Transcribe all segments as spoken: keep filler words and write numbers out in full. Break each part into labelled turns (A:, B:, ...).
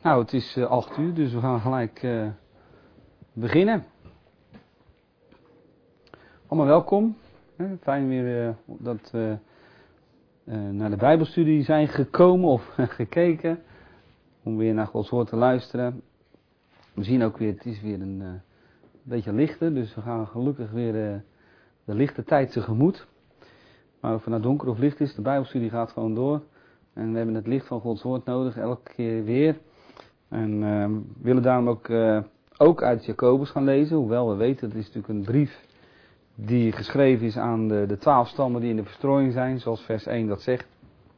A: Nou, het is uh, acht uur, dus we gaan gelijk uh, beginnen. Allemaal welkom. Hè? Fijn weer uh, dat we uh, naar de Bijbelstudie zijn gekomen of gekeken. Om weer naar Gods woord te luisteren. We zien ook weer, het is weer een uh, beetje lichter, dus we gaan gelukkig weer uh, de lichte tijd tegemoet. Maar of het nou donker of licht is, de Bijbelstudie gaat gewoon door. En we hebben het licht van Gods woord nodig, elke keer weer. En uh, we willen daarom ook, uh, ook uit Jacobus gaan lezen. Hoewel we weten, het is natuurlijk een brief die geschreven is aan de, de twaalf stammen die in de verstrooiing zijn. Zoals vers één dat zegt.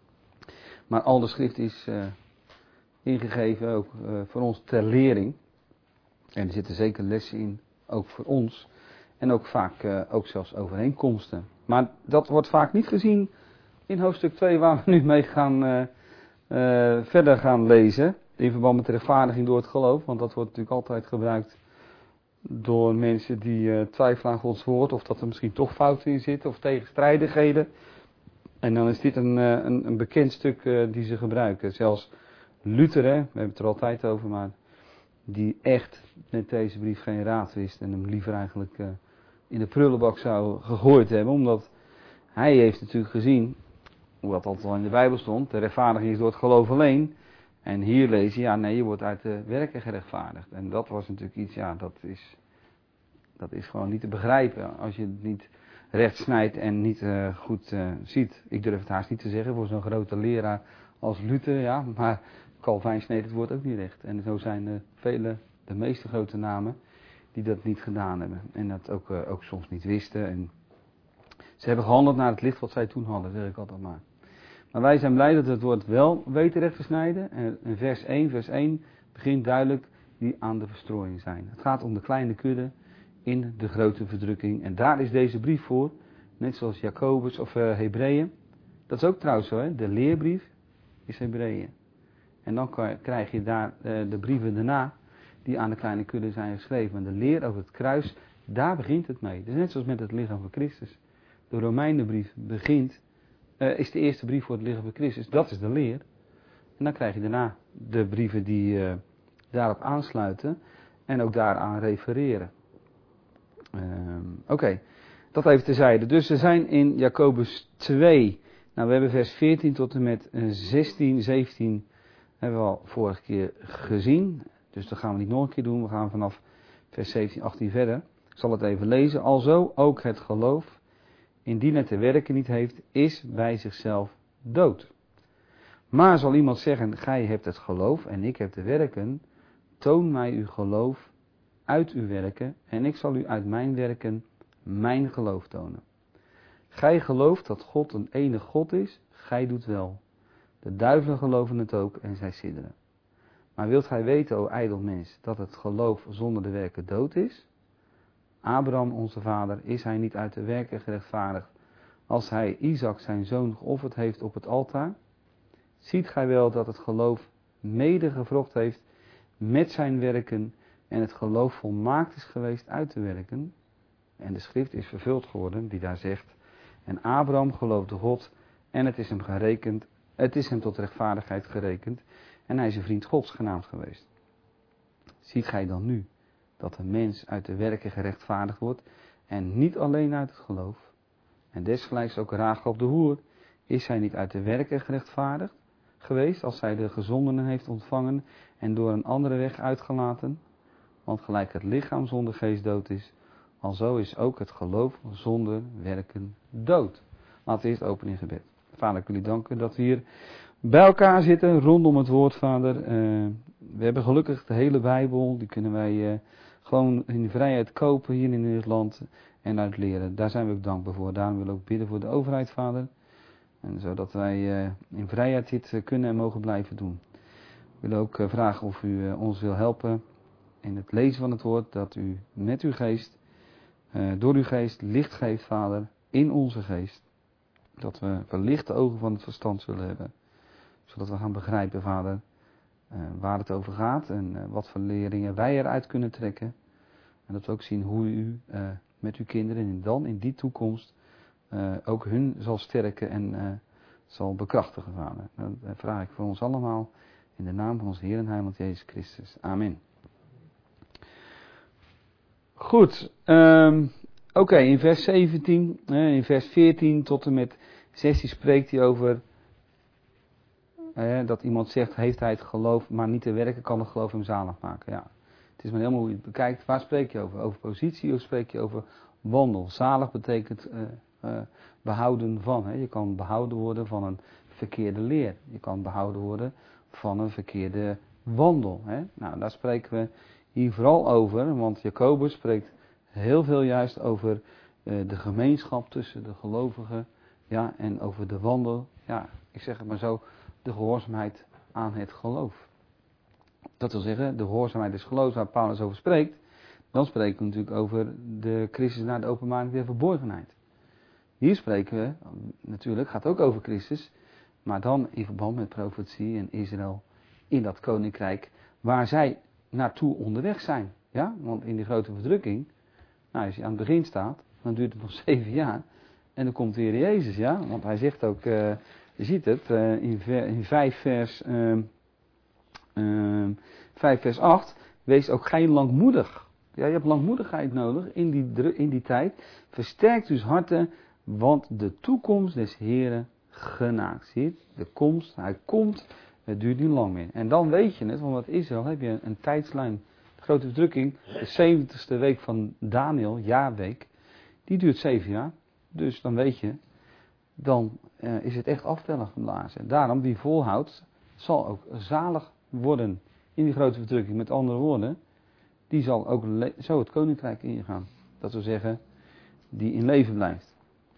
A: Maar al de schrift is uh, ingegeven ook uh, voor ons ter lering. En er zitten zeker lessen in, ook voor ons. En ook vaak uh, ook zelfs overeenkomsten. Maar dat wordt vaak niet gezien in hoofdstuk twee waar we nu mee gaan, uh, uh, verder gaan lezen. In verband met de rechtvaardiging door het geloof. Want dat wordt natuurlijk altijd gebruikt door mensen die uh, twijfelen aan Gods woord. Of dat er misschien toch fouten in zitten of tegenstrijdigheden. En dan is dit een, uh, een, een bekend stuk uh, die ze gebruiken. Zelfs Luther, hè, we hebben het er altijd over, maar die echt met deze brief geen raad wist. En hem liever eigenlijk uh, in de prullenbak zou gegooid hebben. Omdat hij heeft natuurlijk gezien, hoe dat altijd al in de Bijbel stond. De rechtvaardiging is door het geloof alleen. En hier lees je, ja nee, je wordt uit de werken gerechtvaardigd. En dat was natuurlijk iets, ja, dat is, dat is gewoon niet te begrijpen. Als je het niet recht snijdt en niet uh, goed uh, ziet. Ik durf het haast niet te zeggen voor zo'n grote leraar als Luther, ja. Maar Calvijn sneed het woord ook niet recht. En zo zijn er vele, de meeste grote namen, die dat niet gedaan hebben. En dat ook, uh, ook soms niet wisten. En ze hebben gehandeld naar het licht wat zij toen hadden, zeg ik altijd maar. Maar wij zijn blij dat we het woord wel weten recht te snijden. En vers één, vers één begint duidelijk die aan de verstrooiing zijn. Het gaat om de kleine kudde in de grote verdrukking. En daar is deze brief voor. Net zoals Jacobus of uh, Hebreeën. Dat is ook trouwens zo, hè? De leerbrief is Hebreeën. En dan kan, krijg je daar uh, de brieven daarna die aan de kleine kudde zijn geschreven. En de leer over het kruis, daar begint het mee. Het is net zoals met het lichaam van Christus. De Romeinenbrief begint... Uh, is de eerste brief voor het lichaam van Christus. Dat is de leer. En dan krijg je daarna de brieven die uh, daarop aansluiten. En ook daaraan refereren. Uh, Oké, okay. Dat even terzijde. Dus we zijn in Jacobus twee. Nou, we hebben vers veertien tot en met zestien, zeventien. Hebben we al vorige keer gezien. Dus dat gaan we niet nog een keer doen. We gaan vanaf vers zeventien, achttien verder. Ik zal het even lezen. Alzo ook het geloof, indien het de werken niet heeft, is bij zichzelf dood. Maar zal iemand zeggen, gij hebt het geloof en ik heb de werken, toon mij uw geloof uit uw werken en ik zal u uit mijn werken mijn geloof tonen. Gij gelooft dat God een enige God is, gij doet wel. De duivelen geloven het ook en zij sidderen. Maar wilt gij weten, o ijdel mens, dat het geloof zonder de werken dood is? Abraham, onze vader, is hij niet uit de werken gerechtvaardigd, als hij Isaac zijn zoon geofferd heeft op het altaar? Ziet gij wel dat het geloof mede gevrocht heeft met zijn werken en het geloof volmaakt is geweest uit te werken? En de schrift is vervuld geworden die daar zegt, en Abraham geloofde God en het is hem gerekend, het is hem tot rechtvaardigheid gerekend en hij is een vriend Gods genaamd geweest. Ziet gij dan nu dat de mens uit de werken gerechtvaardigd wordt en niet alleen uit het geloof? En desgelijks ook Rachab de hoer, is zij niet uit de werken gerechtvaardigd geweest als zij de gezondenen heeft ontvangen en door een andere weg uitgelaten? Want gelijk het lichaam zonder geest dood is, alzo is ook het geloof zonder werken dood. Laten we eerst openen in gebed. Vader, ik wil u danken dat we hier bij elkaar zitten rondom het woord, Vader. Uh, we hebben gelukkig de hele Bijbel, die kunnen wij uh, gewoon in vrijheid kopen hier in dit land en uitleren. Daar zijn we ook dankbaar voor. Daarom willen we ook bidden voor de overheid, Vader. En zodat wij uh, in vrijheid dit uh, kunnen en mogen blijven doen. We willen ook uh, vragen of u uh, ons wil helpen in het lezen van het woord, dat u met uw geest, uh, door uw geest, licht geeft, Vader, in onze geest. Dat we verlichte ogen van het verstand zullen hebben. Zodat we gaan begrijpen, Vader, uh, waar het over gaat en uh, wat voor leringen wij eruit kunnen trekken. En dat we ook zien hoe u uh, met uw kinderen en dan in die toekomst uh, ook hun zal sterken en uh, zal bekrachtigen, Vader. Dat vraag ik voor ons allemaal In de naam van onze Heer en Heiland Jezus Christus. Amen. Goed. Um, Oké, okay, in vers zeventien, eh, in vers veertien tot en met zestien spreekt hij over eh, dat iemand zegt, heeft hij het geloof, maar niet te werken, kan het geloof hem zalig maken. Ja. Het is maar helemaal hoe je het bekijkt. Waar spreek je over? Over positie of spreek je over wandel? Zalig betekent uh, uh, behouden van. Hè. Je kan behouden worden van een verkeerde leer. Je kan behouden worden van een verkeerde wandel. Hè. Nou, daar spreken we hier vooral over, want Jacobus spreekt heel veel juist over uh, de gemeenschap tussen de gelovigen, ja, en over de wandel, ja, ik zeg het maar zo, de gehoorzaamheid aan het geloof. Dat wil zeggen, de gehoorzaamheid des geloofs waar Paulus over spreekt, dan spreken we natuurlijk over de Christus naar de openbaring der verborgenheid. Hier spreken we, natuurlijk, gaat ook over Christus, maar dan in verband met profetie en Israël in dat koninkrijk waar zij naartoe onderweg zijn. Ja, want in die grote verdrukking, nou, als je aan het begin staat, dan duurt het nog zeven jaar en dan komt weer Jezus, ja. Want hij zegt ook, uh, je ziet het, uh, in, ver, in vijf vers... Uh, Uh, vijf vers acht, wees ook gij langmoedig. Ja, je hebt langmoedigheid nodig in die, in die tijd. Versterkt uw harten, want de toekomst des Heren genaakt. Zie je, de komst, hij komt, het duurt niet lang meer. En dan weet je het, want wat Israël heb je een tijdslijn, de grote verdrukking, de zeventigste week van Daniel, jaarweek, die duurt zeven jaar. Dus dan weet je, dan uh, is het echt aftellen geblazen. Daarom, wie volhoudt, zal ook zalig worden in die grote verdrukking. Met andere woorden, die zal ook le- zo het koninkrijk ingaan. Dat wil zeggen, die in leven blijft.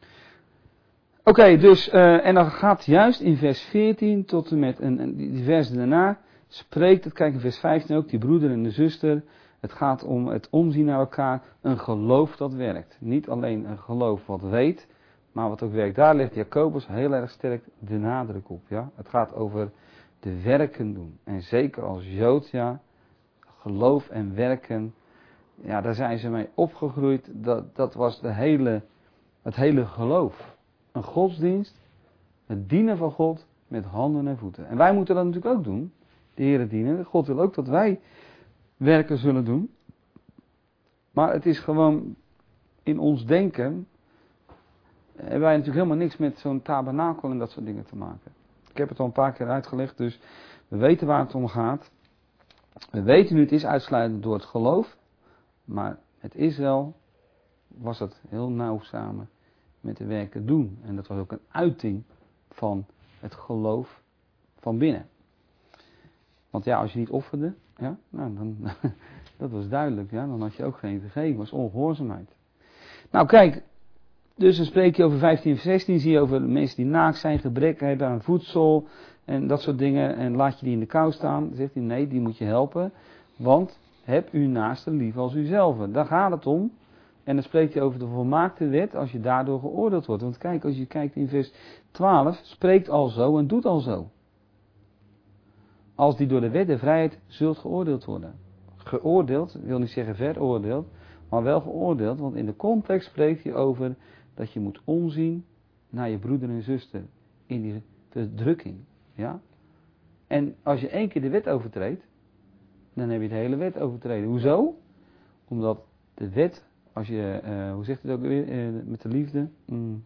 A: Oké, okay, dus, uh, en dan gaat juist in vers veertien tot en met, en, en die vers daarna, spreekt het, kijk in vers vijftien ook, die broeder en de zuster. Het gaat om het omzien naar elkaar, een geloof dat werkt. Niet alleen een geloof wat weet, maar wat ook werkt. Daar legt Jacobus heel erg sterk de nadruk op. Ja? Het gaat over de werken doen. En zeker als Jood, ja, geloof en werken, ja, daar zijn ze mee opgegroeid. Dat, dat was de hele, het hele geloof. Een godsdienst, het dienen van God met handen en voeten. En wij moeten dat natuurlijk ook doen, de Heere dienen. God wil ook dat wij werken zullen doen. Maar het is gewoon in ons denken, hebben wij natuurlijk helemaal niks met zo'n tabernakel en dat soort dingen te maken. Ik heb het al een paar keer uitgelegd, dus we weten waar het om gaat. We weten nu, het is uitsluitend door het geloof, maar met Israël was het heel nauw samen met de werken doen. En dat was ook een uiting van het geloof van binnen. Want ja, als je niet offerde, ja, nou, dan, dat was duidelijk, ja, dan had je ook geen vergeving, was ongehoorzaamheid. Nou kijk, dus dan spreek je over vijftien vers zestien, zie je over mensen die naakt zijn, gebrek hebben aan voedsel en dat soort dingen. En laat je die in de kou staan, dan zegt hij nee, die moet je helpen. Want heb uw naaste lief als uzelf. Daar gaat het om. En dan spreekt hij over de volmaakte wet als je daardoor geoordeeld wordt. Want kijk, als je kijkt in vers twaalf, spreekt al zo en doet al zo. Als die door de wet de vrijheid zult geoordeeld worden. Geoordeeld, wil niet zeggen veroordeeld, maar wel geoordeeld. Want in de context spreekt hij over dat je moet omzien naar je broeder en zuster in die verdrukking. Ja? En als je één keer de wet overtreedt, dan heb je de hele wet overtreden. Hoezo? Omdat de wet, als je, uh, hoe zegt het ook weer, uh, met de liefde? Mm.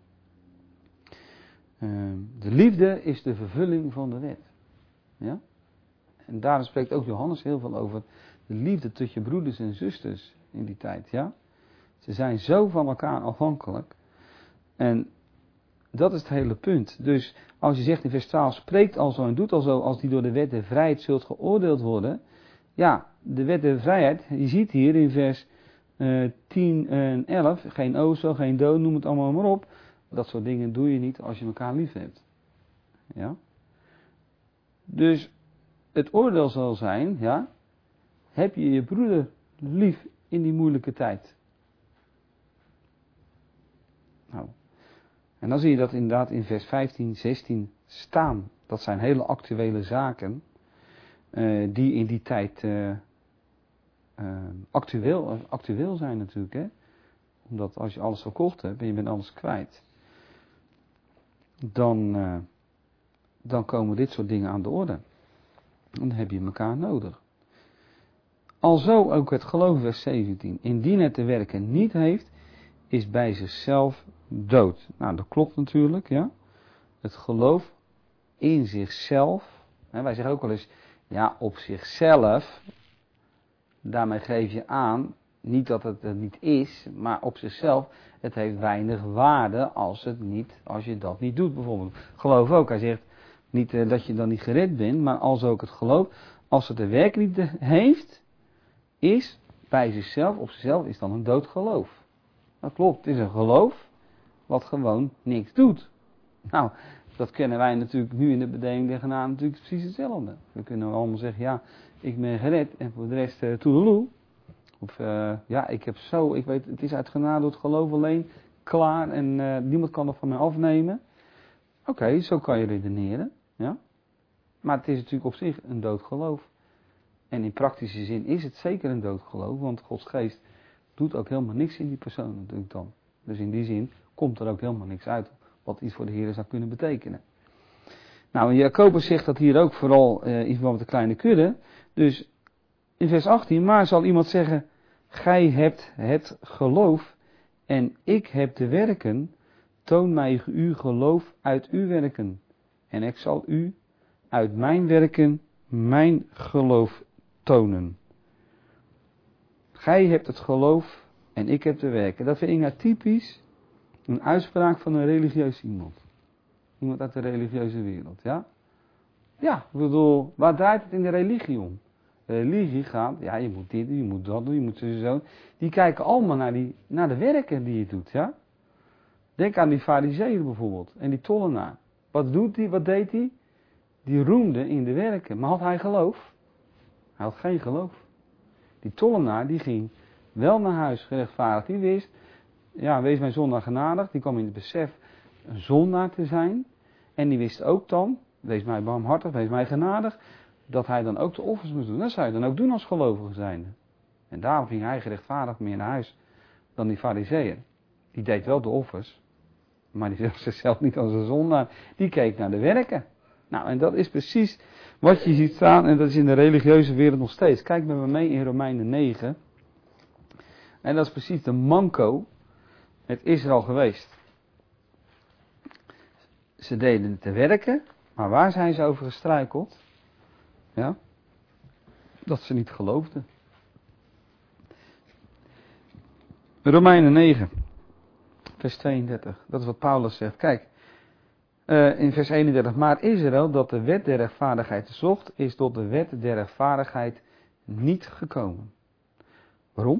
A: Uh, de liefde is de vervulling van de wet. Ja? En daar spreekt ook Johannes heel veel over de liefde tussen je broeders en zusters in die tijd. Ja? Ze zijn zo van elkaar afhankelijk. En dat is het hele punt. Dus als je zegt in vers twaalf, spreekt al zo en doet al zo, als die door de wet der vrijheid zult geoordeeld worden. Ja, de wet der vrijheid, je ziet hier in vers uh, tien en elf, geen ozo, geen dood, noem het allemaal maar op. Dat soort dingen doe je niet als je elkaar lief hebt. Ja. Dus het oordeel zal zijn, ja, heb je je broeder lief in die moeilijke tijd? Nou, en dan zie je dat inderdaad in vers vijftien, zestien staan. Dat zijn hele actuele zaken uh, die in die tijd uh, uh, actueel, actueel zijn natuurlijk. Hè? Omdat als je alles verkocht hebt en je bent alles kwijt, dan, uh, dan komen dit soort dingen aan de orde. Dan heb je elkaar nodig. Alzo ook het geloof, vers zeventien. Indien het de werken niet heeft, is bij zichzelf dood. Nou, dat klopt natuurlijk, ja. Het geloof in zichzelf. Hè, wij zeggen ook wel eens, ja, op zichzelf. Daarmee geef je aan, niet dat het er niet is, maar op zichzelf, het heeft weinig waarde als, het niet, als je dat niet doet bijvoorbeeld. Geloof ook, hij zegt niet uh, dat je dan niet gered bent, maar als ook het geloof, als het de werk niet heeft, is bij zichzelf, op zichzelf, is dan een dood geloof. Dat klopt, het is een geloof wat gewoon niks doet. Nou, dat kennen wij natuurlijk nu in de bedeling der genade natuurlijk precies hetzelfde. We kunnen allemaal zeggen, ja, ik ben gered en voor de rest uh, toedeloe. Of uh, ja, ik heb zo, ik weet, het is uit genade door het geloof alleen, klaar en uh, niemand kan dat van mij afnemen. Oké, okay, zo kan je redeneren, ja. Maar het is natuurlijk op zich een dood geloof. En in praktische zin is het zeker een dood geloof, want Gods geest doet ook helemaal niks in die persoon natuurlijk dan. Dus in die zin komt er ook helemaal niks uit wat iets voor de Heer zou kunnen betekenen. Nou, en Jacobus zegt dat hier ook vooral uh, in verband met de kleine kudde. Dus in vers achttien, maar zal iemand zeggen, gij hebt het geloof en ik heb de werken, toon mij uw geloof uit uw werken. En ik zal u uit mijn werken mijn geloof tonen. Gij hebt het geloof en ik heb de werken. Dat vind ik nou typisch een uitspraak van een religieus iemand. Iemand uit de religieuze wereld, ja? Ja, ik bedoel, waar draait het in de religie om? De religie gaat, ja, je moet dit doen, je moet dat doen, je moet zo zo. Die kijken allemaal naar, die, naar de werken die je doet, ja? Denk aan die farizeeën bijvoorbeeld, en die tollenaar. Wat doet die, wat deed hij? Die roemde in de werken. Maar had hij geloof? Hij had geen geloof. Die tollenaar, die ging wel naar huis gerechtvaardigd. Die wist, ja, wees mijn zondaar genadig. Die kwam in het besef een zondaar te zijn. En die wist ook dan, wees mij barmhartig, wees mij genadig, dat hij dan ook de offers moest doen. Dat zou je dan ook doen als gelovige zijnde. En daarom ging hij gerechtvaardigd meer naar huis dan die farizeeën. Die deed wel de offers, maar die zag zichzelf niet als een zondaar. Die keek naar de werken. Nou, en dat is precies wat je ziet staan, en dat is in de religieuze wereld nog steeds. Kijk met me mee in Romeinen negen. En dat is precies de manco met Israël geweest. Ze deden te werken, maar waar zijn ze over gestruikeld? Ja, dat ze niet geloofden. Romeinen negen, vers tweeëndertig. Dat is wat Paulus zegt. Kijk, uh, in vers eenendertig. Maar Israël, dat de wet der rechtvaardigheid zocht, is tot de wet der rechtvaardigheid niet gekomen. Waarom?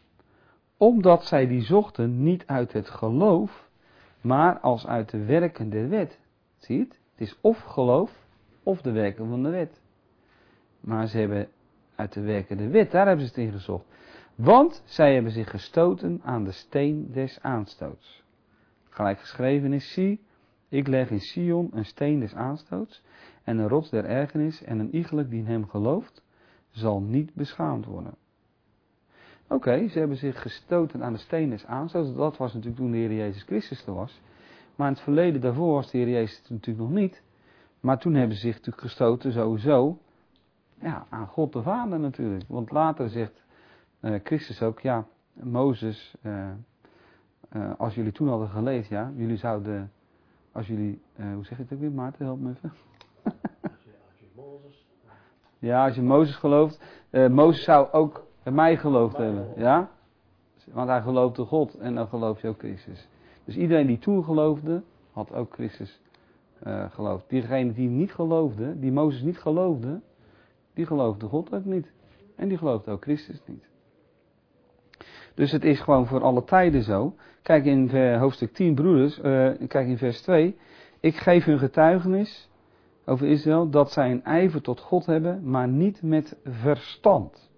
A: Omdat zij die zochten niet uit het geloof, maar als uit de werken der wet. Zie je het? Het is of geloof, of de werken van de wet. Maar ze hebben uit de werken der wet, daar hebben ze het in gezocht. Want zij hebben zich gestoten aan de steen des aanstoots. Gelijk geschreven is, zie, ik leg in Sion een steen des aanstoots en een rots der ergernis en een iegelijk die in hem gelooft, zal niet beschaamd worden. Oké, okay, ze hebben zich gestoten aan de steen des aanstoots. Dat was natuurlijk toen de Heer Jezus Christus er was. Maar in het verleden daarvoor was de Heer Jezus natuurlijk nog niet. Maar toen hebben ze zich natuurlijk gestoten sowieso ja, aan God de Vader natuurlijk. Want later zegt uh, Christus ook, ja, Mozes, uh, uh, als jullie toen hadden geleefd, ja, jullie zouden, als jullie, uh, hoe zeg je het ook weer, Maarten, help me even. als je, als je Mozes... Ja, als je Mozes gelooft, uh, Mozes zou ook mij geloofd hebben, ja. Want hij geloofde God en dan geloof je ook Christus. Dus iedereen die toen geloofde, had ook Christus uh, geloofd. Diegene die niet geloofde, die Mozes niet geloofde, die geloofde God ook niet. En die geloofde ook Christus niet. Dus het is gewoon voor alle tijden zo. Kijk in uh, hoofdstuk tien, broeders, uh, kijk in vers twee. Ik geef hun getuigenis over Israël dat zij een ijver tot God hebben, maar niet met verstand.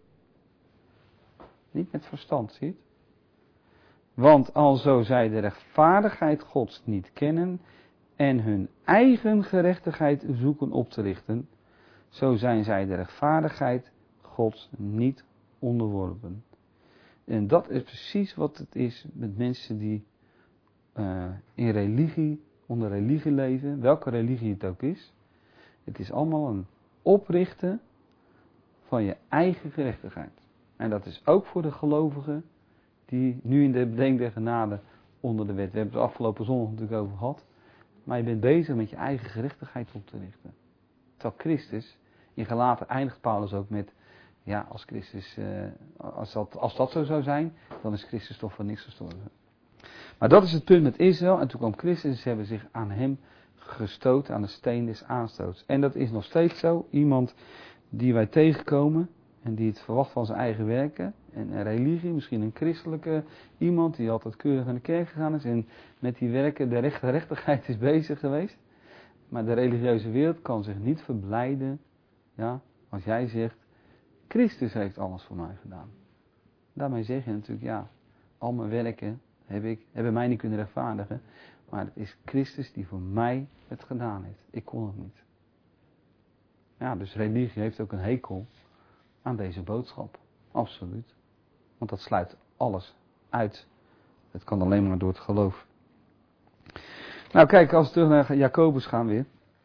A: Niet met verstand, zie je het? Want alzo zij de rechtvaardigheid Gods niet kennen en hun eigen gerechtigheid zoeken op te richten, zo zijn zij de rechtvaardigheid Gods niet onderworpen. En dat is precies wat het is met mensen die uh, in religie, onder religie leven, welke religie het ook is. Het is allemaal een oprichten van je eigen gerechtigheid. En dat is ook voor de gelovigen die nu in de bediening der genade onder de wet. We hebben het de afgelopen zondag natuurlijk over gehad. Maar je bent bezig met je eigen gerechtigheid op te richten. Terwijl Christus, in Galaten eindigt Paulus ook met, ja, als Christus, uh, als, dat, als dat zo zou zijn, dan is Christus toch voor niks gestorven. Maar dat is het punt met Israël. En toen kwam Christus en ze hebben zich aan hem gestoten, aan de steen des aanstoots. En dat is nog steeds zo. Iemand die wij tegenkomen en die het verwacht van zijn eigen werken. En een religie, misschien een christelijke iemand die altijd keurig naar de kerk gegaan is. En met die werken de rechte rechtigheid is bezig geweest. Maar de religieuze wereld kan zich niet verblijden, ja, als jij zegt, Christus heeft alles voor mij gedaan. Daarmee zeg je natuurlijk, ja, al mijn werken heb ik, hebben mij niet kunnen rechtvaardigen. Maar het is Christus die voor mij het gedaan heeft. Ik kon het niet. Ja, dus religie heeft ook een hekel aan deze boodschap. Absoluut. Want dat sluit alles uit. Het kan alleen maar door het geloof. Nou kijk, als we terug naar Jacobus gaan weer.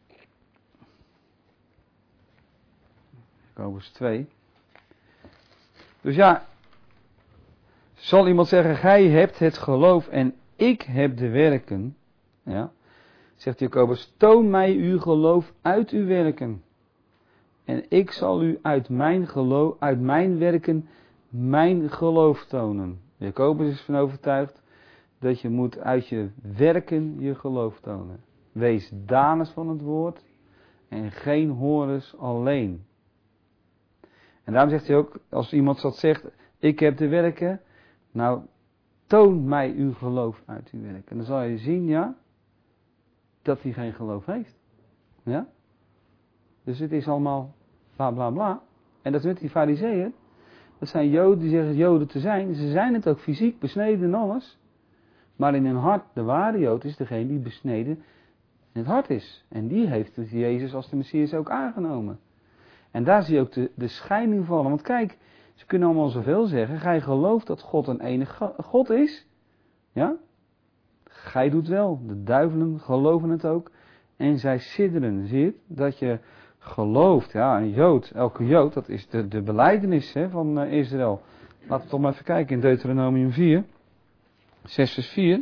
A: Jacobus twee. Dus ja, zal iemand zeggen, gij hebt het geloof en ik heb de werken. Ja, zegt Jacobus, toon mij uw geloof uit uw werken. En ik zal u uit mijn geloof, uit mijn werken, mijn geloof tonen. Jacobus is van overtuigd dat je moet uit je werken je geloof tonen. Wees daners van het woord en geen horens alleen. En daarom zegt hij ook, als iemand dat zegt, ik heb de werken, nou, toon mij uw geloof uit uw werken. En dan zal je zien, ja, dat hij geen geloof heeft. Ja? Dus het is allemaal bla bla bla. En dat is met die farizeeën. Dat zijn joden die zeggen joden te zijn. Ze zijn het ook fysiek, besneden en alles. Maar in hun hart, de ware jood is degene die besneden in het hart is. En die heeft dus Jezus als de Messias ook aangenomen. En daar zie je ook de, de scheiding vallen. Want kijk, ze kunnen allemaal zoveel zeggen. Gij gelooft dat God een enige God is. Ja? Gij doet wel. De duivelen geloven het ook. En zij sidderen. Zie je het? Dat je gelooft. Ja, een Jood. Elke Jood. Dat is de, de belijdenis hè, van uh, Israël. Laten we toch maar even kijken in Deuteronomium vier. zes vers vier.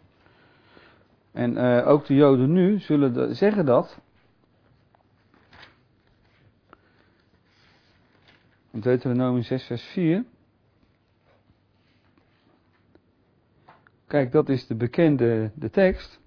A: En uh, ook de Joden nu zullen de, zeggen dat. In Deuteronomium zes vers vier. Kijk, dat is de bekende de tekst.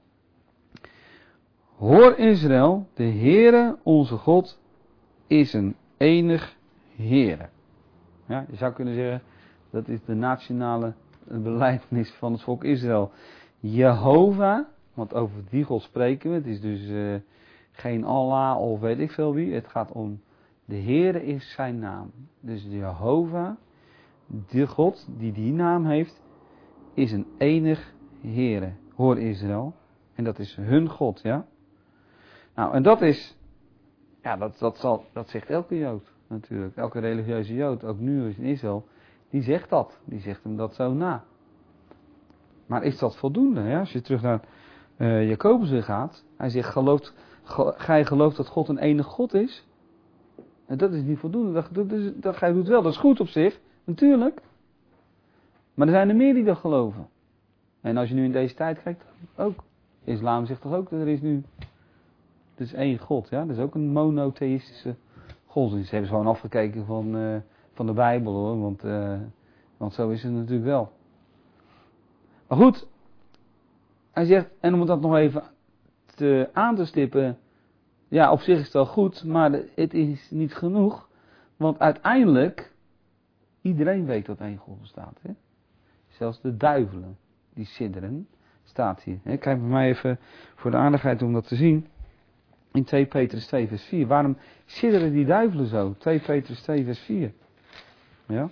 A: Hoor Israël, de Heere onze God is een enig Heere. Ja, je zou kunnen zeggen, dat is de nationale belijdenis van het volk Israël. Jehovah, want over die God spreken we. Het is dus uh, geen Allah of weet ik veel wie. Het gaat om de Heere is zijn naam. Dus Jehovah, de God die die naam heeft, is een enig Heere. Hoor Israël. En dat is hun God, ja. Nou, en dat is, ja, dat, dat, zal, dat zegt elke Jood natuurlijk. Elke religieuze Jood, ook nu in Israël, die zegt dat. Die zegt hem dat zo na. Maar is dat voldoende? Ja? Als je terug naar uh, Jacobus weer gaat. Hij zegt, gelooft, ge, gij gelooft dat God een enige God is? En dat is niet voldoende. Dat, dat, dat, dat gij doet wel, dat is goed op zich, natuurlijk. Maar er zijn er meer die dat geloven. En als je nu in deze tijd kijkt, ook. Islam zegt toch ook dat er is nu... Er is één God, ja. Dat is ook een monotheïstische godsdienst. Ze hebben ze gewoon afgekeken van, uh, van de Bijbel, hoor. Want, uh, want zo is het natuurlijk wel. Maar goed. Hij zegt, en om dat nog even te, aan te stippen. Ja, op zich is het wel goed, maar het is niet genoeg. Want uiteindelijk, iedereen weet dat één God bestaat. Hè? Zelfs de duivelen, die sidderen, staat hier. Hè? Kijk bij mij even voor de aardigheid om dat te zien. In twee Petrus twee vers vier. Waarom sidderen die duivelen zo? twee Petrus twee vers vier. Ja.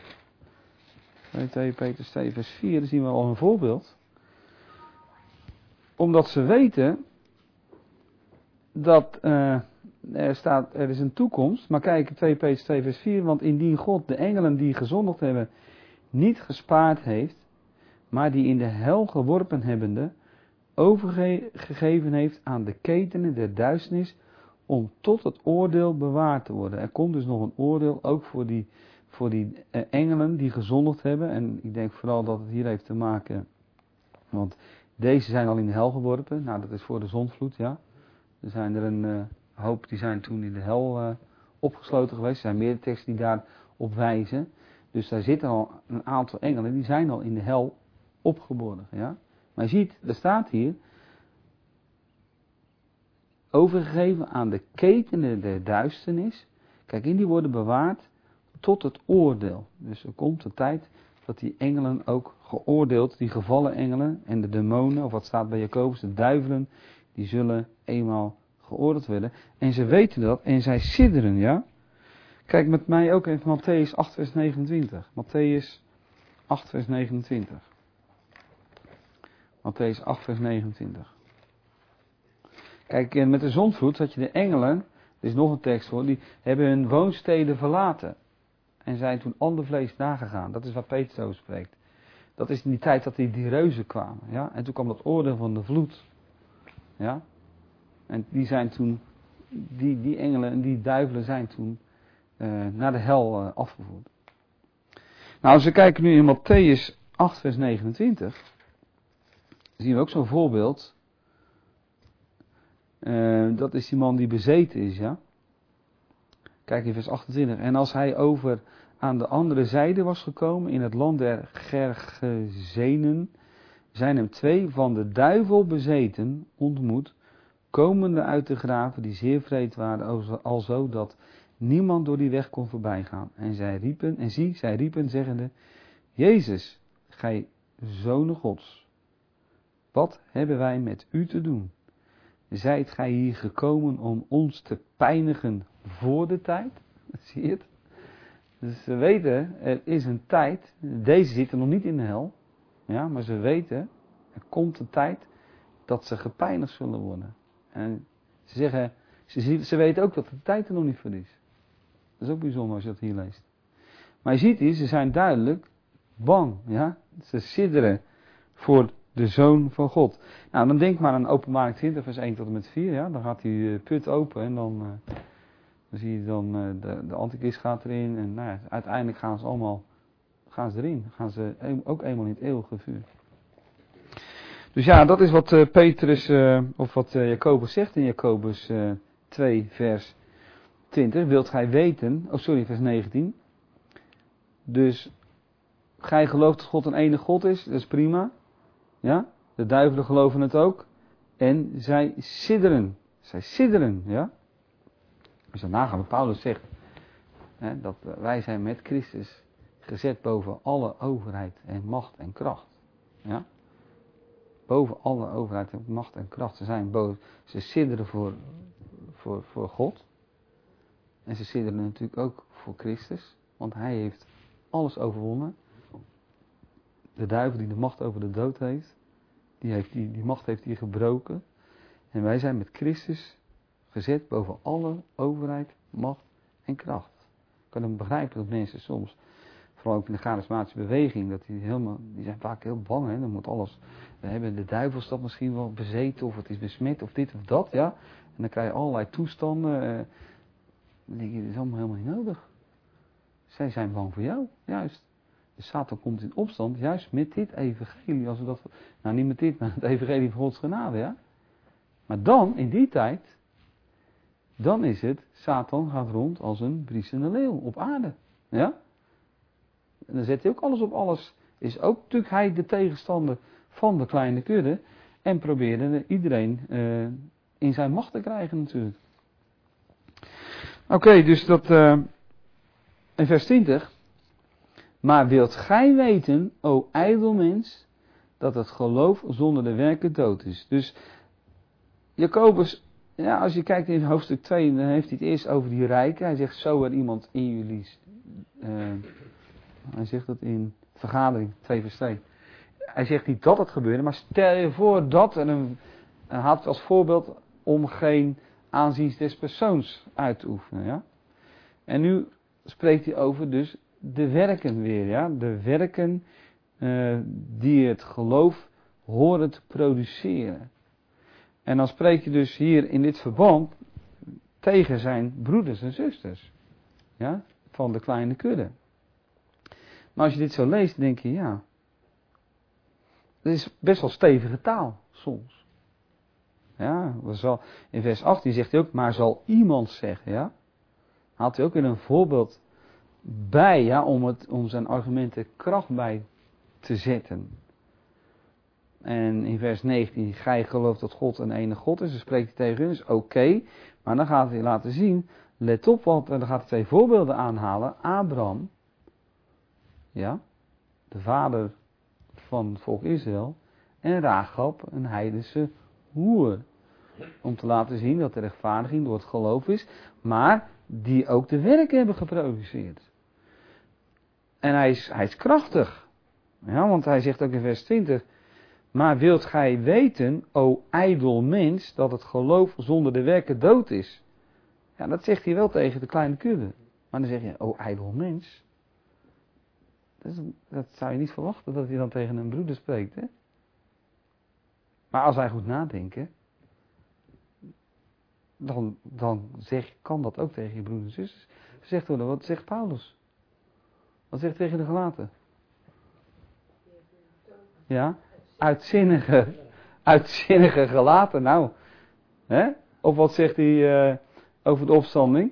A: twee Petrus twee vers vier, daar zien we al een voorbeeld. Omdat ze weten dat uh, er staat, er is een toekomst. Maar kijk, twee Petrus twee vers vier. Want indien God de engelen die gezondigd hebben niet gespaard heeft, maar die in de hel geworpen hebbende overgegeven heeft aan de ketenen der duisternis, om tot het oordeel bewaard te worden. Er komt dus nog een oordeel, ook voor die, voor die uh, engelen die gezondigd hebben. En ik denk vooral dat het hier heeft te maken, want deze zijn al in de hel geworpen. Nou, dat is voor de zondvloed, ja. Er zijn er een uh, hoop, die zijn toen in de hel uh, opgesloten geweest. Er zijn meerdere teksten die daarop wijzen. Dus daar zitten al een aantal engelen, die zijn al in de hel opgeborgen, ja. Maar je ziet, er staat hier, overgegeven aan de ketenen der duisternis. Kijk, in die worden bewaard tot het oordeel. Dus er komt de tijd dat die engelen ook geoordeeld, die gevallen engelen en de demonen, of wat staat bij Jacobus, de duivelen, die zullen eenmaal geoordeeld worden. En ze weten dat en zij sidderen, ja. Kijk met mij ook even Matthäus acht vers negenentwintig. Matthäus acht vers negenentwintig. Matthäus acht vers negenentwintig. Kijk, met de zondvloed had je de engelen, er is nog een tekst voor, die hebben hun woonsteden verlaten. En zijn toen ander vlees nagegaan. Dat is wat Petrus over spreekt. Dat is in die tijd dat die, die reuzen kwamen. Ja? En toen kwam dat oordeel van de vloed. Ja? En die zijn toen, die, die engelen en die duivelen zijn toen uh, naar de hel uh, afgevoerd. Nou, als we kijken nu in Matthäus acht vers negenentwintig, zien we ook zo'n voorbeeld. Uh, dat is die man die bezeten is, ja. Kijk in vers achtentwintig. En als hij over aan de andere zijde was gekomen, in het land der Gergezenen, zijn hem twee van de duivel bezeten ontmoet, komende uit de graven, die zeer vreed waren, alzo dat niemand door die weg kon voorbijgaan. En zij riepen, en zie, zij riepen, zeggende, Jezus, gij Zoon Gods, wat hebben wij met u te doen? Zijt gij hier gekomen om ons te pijnigen voor de tijd? Zie je het? Dus ze weten, er is een tijd, deze zitten nog niet in de hel, ja, maar ze weten, er komt een tijd dat ze gepijnigd zullen worden. En ze zeggen, ze, ze weten ook dat de tijd er nog niet voor is. Dat is ook bijzonder als je dat hier leest. Maar je ziet hier, ze zijn duidelijk bang, ja. Ze sidderen voor de Zoon van God. Nou, dan denk maar aan Openbaring twintig, vers één tot en met vier, ja. Dan gaat die put open en dan, uh, dan zie je dan, uh, de, de antichrist gaat erin. En nou ja, uiteindelijk gaan ze allemaal, gaan ze erin. Gaan ze ook eenmaal in het eeuwige vuur. Dus ja, dat is wat uh, Petrus, uh, of wat uh, Jacobus zegt in Jacobus uh, twee, vers twintig. Wilt gij weten, oh sorry, vers negentien. Dus, gij gelooft dat God een enige God is, dat is prima. Ja, de duivelen geloven het ook. En zij sidderen. Zij sidderen, ja. Als je nagaan wat Paulus zegt. Hè, dat wij zijn met Christus gezet boven alle overheid en macht en kracht. Ja. Boven alle overheid en macht en kracht. Ze zijn boven, ze sidderen voor, voor, voor God. En ze sidderen natuurlijk ook voor Christus. Want hij heeft alles overwonnen. De duivel die de macht over de dood heeft, die, heeft die, die macht heeft hij gebroken. En wij zijn met Christus gezet boven alle overheid, macht en kracht. Ik kan hem begrijpen dat mensen soms, vooral ook in de charismatische beweging, dat die helemaal, die zijn vaak heel bang, hè. Dan moet alles, we hebben de duivel dat misschien wel bezeten, of het is besmet, of dit of dat, ja. En dan krijg je allerlei toestanden. Eh, dan denk je, dat is allemaal helemaal niet nodig. Zij zijn bang voor jou, juist. De Satan komt in opstand, juist met dit evangelie, als we dat, nou niet met dit, maar het evangelie van Gods genade, ja. Maar dan, in die tijd, dan is het, Satan gaat rond als een briesende leeuw op aarde, ja. En dan zet hij ook alles op alles, is ook natuurlijk hij de tegenstander van de kleine kudde, en probeerde iedereen uh, in zijn macht te krijgen natuurlijk. Oké, okay, dus dat, uh, in vers twintig... Maar wilt gij weten, o ijdel mens, dat het geloof zonder de werken dood is. Dus Jacobus, ja, als je kijkt in hoofdstuk twee, dan heeft hij het eerst over die rijken. Hij zegt, zo er iemand in jullie, uh, hij zegt dat in vergadering twee vers twee. Hij zegt niet dat het gebeurde, maar stel je voor dat, en een, hij had het als voorbeeld om geen aanzien des persoons uit te oefenen. Ja? En nu spreekt hij over dus de werken weer, ja, de werken uh, die het geloof horen te produceren. En dan spreek je dus hier in dit verband, tegen zijn broeders en zusters. Ja, van de kleine kudde. Maar als je dit zo leest, denk je, ja, dat is best wel stevige taal, soms. Ja, zal, in vers achttien zegt hij ook, maar zal iemand zeggen, ja. Haalt hij ook weer een voorbeeld bij, ja, om, het, om zijn argumenten kracht bij te zetten. En in vers negentien, gij gelooft dat God een ene God is, dan spreekt hij tegen hun, is oké, okay, maar dan gaat hij laten zien, let op, want dan gaat hij twee voorbeelden aanhalen. Abraham, ja, de vader van het volk Israël, en Rahab, een heidense hoer. Om te laten zien dat de rechtvaardiging door het geloof is, maar die ook de werken hebben geproduceerd. En hij is, hij is krachtig. Ja, want hij zegt ook in vers twintig, maar wilt gij weten, o ijdel mens, dat het geloof zonder de werken dood is? Ja, dat zegt hij wel tegen de kleine kudde. Maar dan zeg je, o ijdel mens. Dat, is, dat zou je niet verwachten dat hij dan tegen een broeder spreekt, hè? Maar als wij goed nadenken, dan, dan zeg, kan dat ook tegen je broeders en zusters. Zegt worden, wat zegt Paulus? Wat zegt hij tegen de Galaten? Ja, uitzinnige, uitzinnige Galaten, nou. Hè? Of wat zegt hij uh, over de opstanding?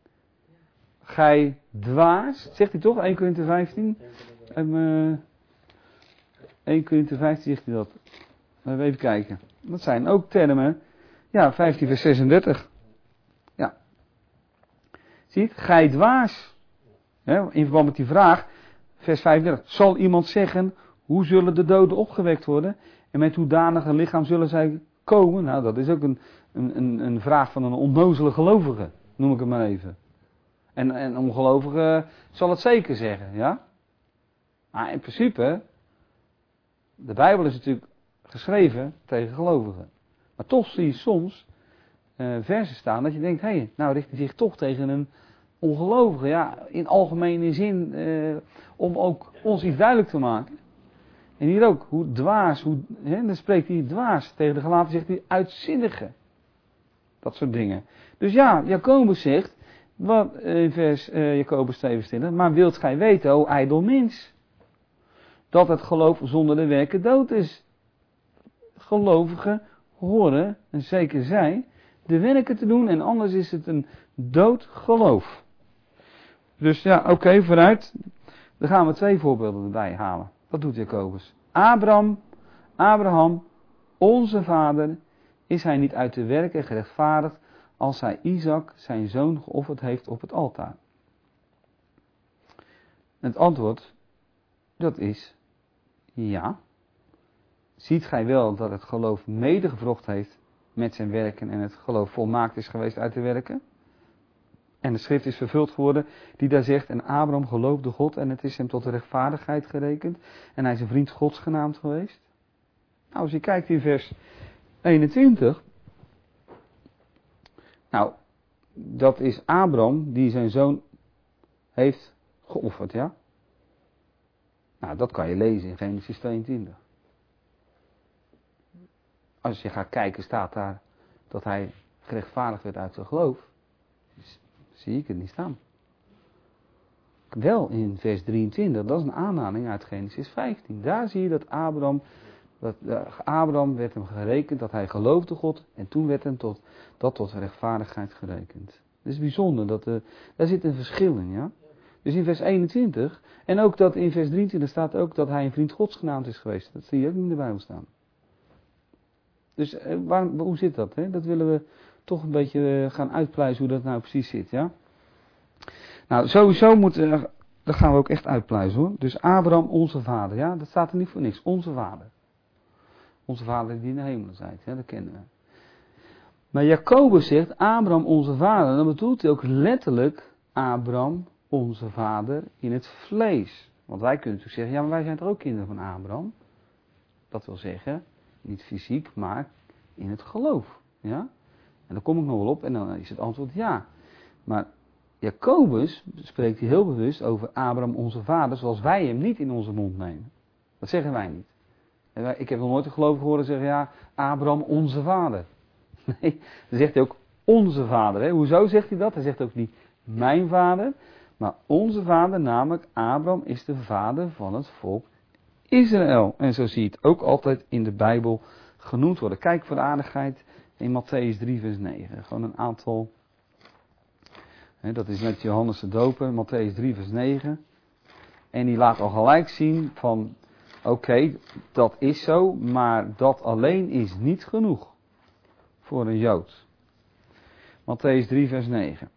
A: Gij dwaas, zegt hij toch, Eerste Korinthe vijftien? Um, uh, Eerste Korinthe vijftien zegt hij dat. Even, even kijken. Dat zijn ook termen. Ja, vijftien vers zesendertig. Ja. Ziet, gij dwaas. Hè, in verband met die vraag, vers vijfendertig. Zal iemand zeggen, hoe zullen de doden opgewekt worden? En met hoedanige lichaam zullen zij komen? Nou, dat is ook een, een, een vraag van een onnozele gelovige, noem ik het maar even. En een ongelovige zal het zeker zeggen, ja? Maar in principe, de Bijbel is natuurlijk geschreven tegen gelovigen. Maar toch zie je soms uh, versen staan dat je denkt, hé, hey, nou richt hij zich toch tegen een ongelovige. Ja, in algemene zin, uh, om ook ons iets duidelijk te maken. En hier ook, hoe dwaas, hoe, hè, dan spreekt hij dwaas. Tegen de Galaten zegt hij uitzinnige. Dat soort dingen. Dus ja, Jacobus zegt, wat, in vers uh, Jacobus tweeëntwintig, maar wilt gij weten, o ijdel mens, dat het geloof zonder de werken dood is. Gelovigen horen, en zeker zij, de werken te doen en anders is het een dood geloof. Dus ja, oké, okay, vooruit. Dan gaan we twee voorbeelden erbij halen. Wat doet Jacobus? Abraham, Abraham, onze vader, is hij niet uit de werken gerechtvaardigd als hij Isaac, zijn zoon, geofferd heeft op het altaar? Het antwoord, dat is ja. Ziet gij wel dat het geloof medegevrocht heeft met zijn werken en het geloof volmaakt is geweest uit de werken? En de schrift is vervuld geworden die daar zegt, en Abraham geloofde God en het is hem tot de rechtvaardigheid gerekend en hij is een vriend Gods genaamd geweest. Nou, als je kijkt in vers eenentwintig, nou, dat is Abraham die zijn zoon heeft geofferd, ja? Nou, dat kan je lezen in Genesis tweeëntwintig. Als je gaat kijken, staat daar dat hij gerechtvaardigd werd uit zijn geloof. Zie ik het niet staan. Wel in vers drieëntwintig, dat is een aanhaling uit Genesis vijftien. Daar zie je dat Abraham, dat uh, Abraham werd hem gerekend, dat hij geloofde God. En toen werd hem tot, dat tot rechtvaardigheid gerekend. Het is bijzonder, dat, uh, daar zit een verschil in, ja. Dus in vers eenentwintig, en ook dat in vers drieëntwintig staat ook dat hij een vriend Gods genaamd is geweest. Dat zie je ook niet in de Bijbel staan. Dus uh, waar, hoe zit dat? Hè? Dat willen we toch een beetje uh, gaan uitpluizen hoe dat nou precies zit, ja. Nou, sowieso moeten, uh, dat gaan we ook echt uitpluizen hoor. Dus Abraham, onze vader, ja, dat staat er niet voor niks. Onze vader. Onze vader die in de hemelen zijt, ja, dat kennen we. Maar Jacobus zegt, Abraham, onze vader, dan bedoelt hij ook letterlijk Abraham, onze vader in het vlees. Want wij kunnen natuurlijk zeggen, ja, maar wij zijn toch ook kinderen van Abraham? Dat wil zeggen, niet fysiek, maar in het geloof, ja. En daar kom ik nog wel op en dan is het antwoord ja. Maar Jacobus spreekt hij heel bewust over Abraham onze vader, zoals wij hem niet in onze mond nemen. Dat zeggen wij niet. Ik heb nog nooit een gelovige horen zeggen, ja, Abraham onze vader. Nee, dan zegt hij ook onze vader. Hè? Hoezo zegt hij dat? Hij zegt ook niet mijn vader, maar onze vader, namelijk Abraham, is de vader van het volk Israël. En zo zie je het ook altijd in de Bijbel genoemd worden. Kijk voor de aardigheid in Matthäus drie vers negen. Gewoon een aantal. Hè, dat is met Johannes de Doper, Matthäus drie vers negen. En die laat al gelijk zien van, oké, okay, dat is zo, maar dat alleen is niet genoeg voor een Jood. Matthäus drie vers negen.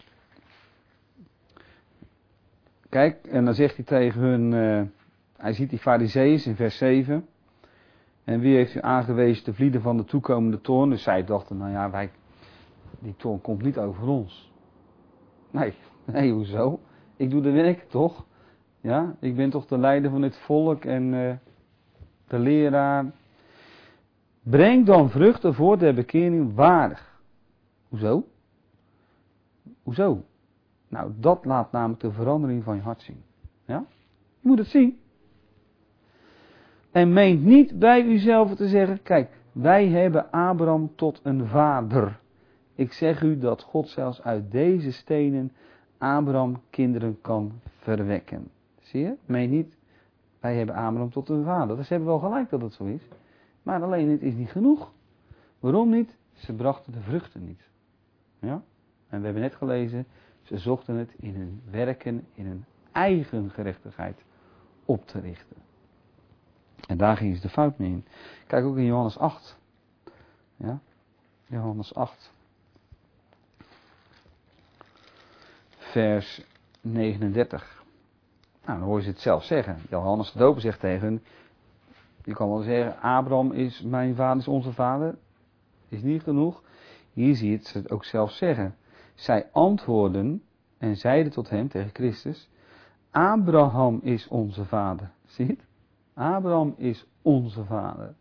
A: Kijk, en dan zegt hij tegen hun, uh, hij ziet die farizeeërs in vers zeven. En wie heeft u aangewezen te vlieden van de toekomende toorn? Dus zij dachten, nou ja, wij, die toorn komt niet over ons. Nee, nee, hoezo? Ik doe de werk, toch? Ja, ik ben toch de leider van dit volk en uh, de leraar. Breng dan vruchten voor der bekering waardig. Hoezo? Hoezo? Nou, dat laat namelijk de verandering van je hart zien. Ja? Je moet het zien. En meent niet bij uzelf te zeggen, kijk, wij hebben Abraham tot een vader. Ik zeg u dat God zelfs uit deze stenen Abraham kinderen kan verwekken. Zie je? Meen niet, wij hebben Abraham tot een vader. Dus ze hebben wel gelijk dat het zo is. Maar alleen het is niet genoeg. Waarom niet? Ze brachten de vruchten niet. Ja? En we hebben net gelezen, ze zochten het in hun werken, in hun eigen gerechtigheid op te richten. En daar ging ze de fout mee in. Kijk ook in Johannes acht. Ja? Johannes acht. Vers negenendertig. Nou, dan hoor je ze het zelf zeggen. Johannes de Doper zegt tegen hen, je kan wel zeggen, Abraham is mijn vader, is onze vader. Is niet genoeg. Hier zie je het ze ook zelf zeggen. Zij antwoorden en zeiden tot hem, tegen Christus, Abraham is onze vader. Zie je het? Abraham is onze vader.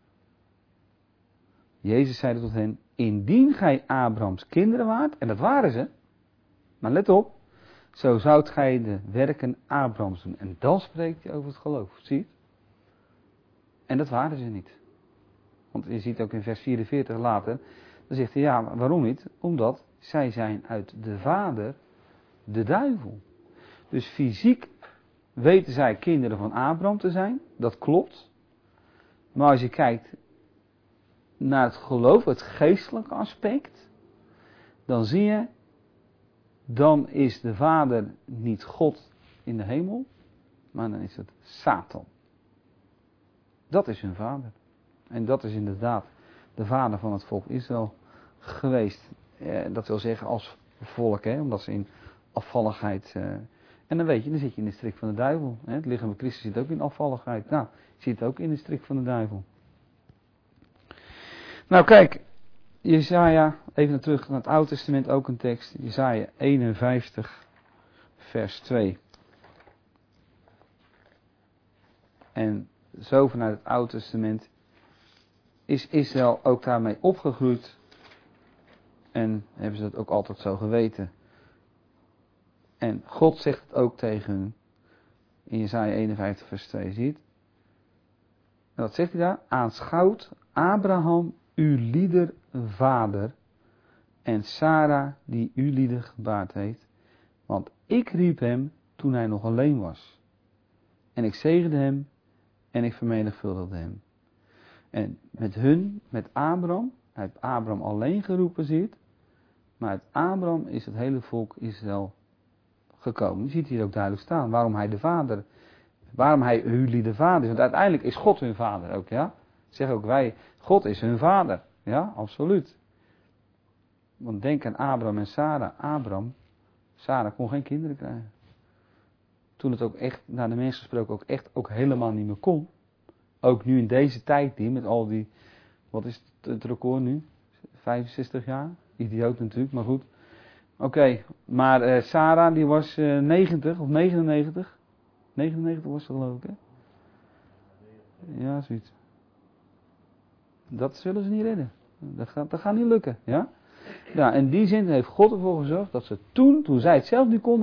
A: Jezus zeide tot hen, indien gij Abrahams kinderen waart, en dat waren ze, maar let op, zo zoudt gij de werken Abrahams doen. En dan spreekt hij over het geloof, zie je het? En dat waren ze niet. Want je ziet ook in vers vierenveertig later, dan zegt hij, ja, waarom niet? Omdat zij zijn uit de vader de duivel. Dus fysiek weten zij kinderen van Abraham te zijn, dat klopt. Maar als je kijkt naar het geloof, het geestelijke aspect, dan zie je, dan is de vader niet God in de hemel, maar dan is het Satan. Dat is hun vader. En dat is inderdaad de vader van het volk Israël geweest. Eh, dat wil zeggen als volk, hè, omdat ze in afvalligheid... Eh, en dan weet je, dan zit je in de strik van de duivel. Hè. Het lichaam van Christus zit ook in afvalligheid. Nou, je zit ook in de strik van de duivel. Nou kijk, Jesaja, even terug naar het Oude Testament, ook een tekst. Jesaja eenenvijftig, vers twee. En zo vanuit het Oude Testament is Israël ook daarmee opgegroeid. En hebben ze dat ook altijd zo geweten. En God zegt het ook tegen hun. In Jesaja eenenvijftig vers twee, zie je het? En wat zegt hij daar? Aanschouwt Abraham uw lieder vader en Sara die uw lieder gebaard heeft. Want ik riep hem toen hij nog alleen was. En ik zegende hem en ik vermenigvuldigde hem. En met hun, met Abraham, hij heeft Abraham alleen geroepen, zie je het? Maar uit Abraham is het hele volk Israël gekomen. Je ziet hier ook duidelijk staan waarom hij de vader, waarom hij jullie de vader is. Want uiteindelijk is God hun vader ook, ja. Zeg ook wij, God is hun vader. Ja, absoluut. Want denk aan Abraham en Sara. Abraham, Sara kon geen kinderen krijgen. Toen het ook echt, naar de mensen gesproken, ook echt ook helemaal niet meer kon. Ook nu in deze tijd die, met al die, wat is het record nu? vijfenzestig jaar? Idioot natuurlijk, maar goed. Oké, okay, maar uh, Sarah die was uh, negentig of negenennegentig. negenennegentig was ze geloof ik, hè? Ja, zoiets. Dat zullen ze niet redden. Dat gaat, dat gaat niet lukken, ja? Ja, in die zin heeft God ervoor gezorgd dat ze toen, toen zij het zelf niet konden,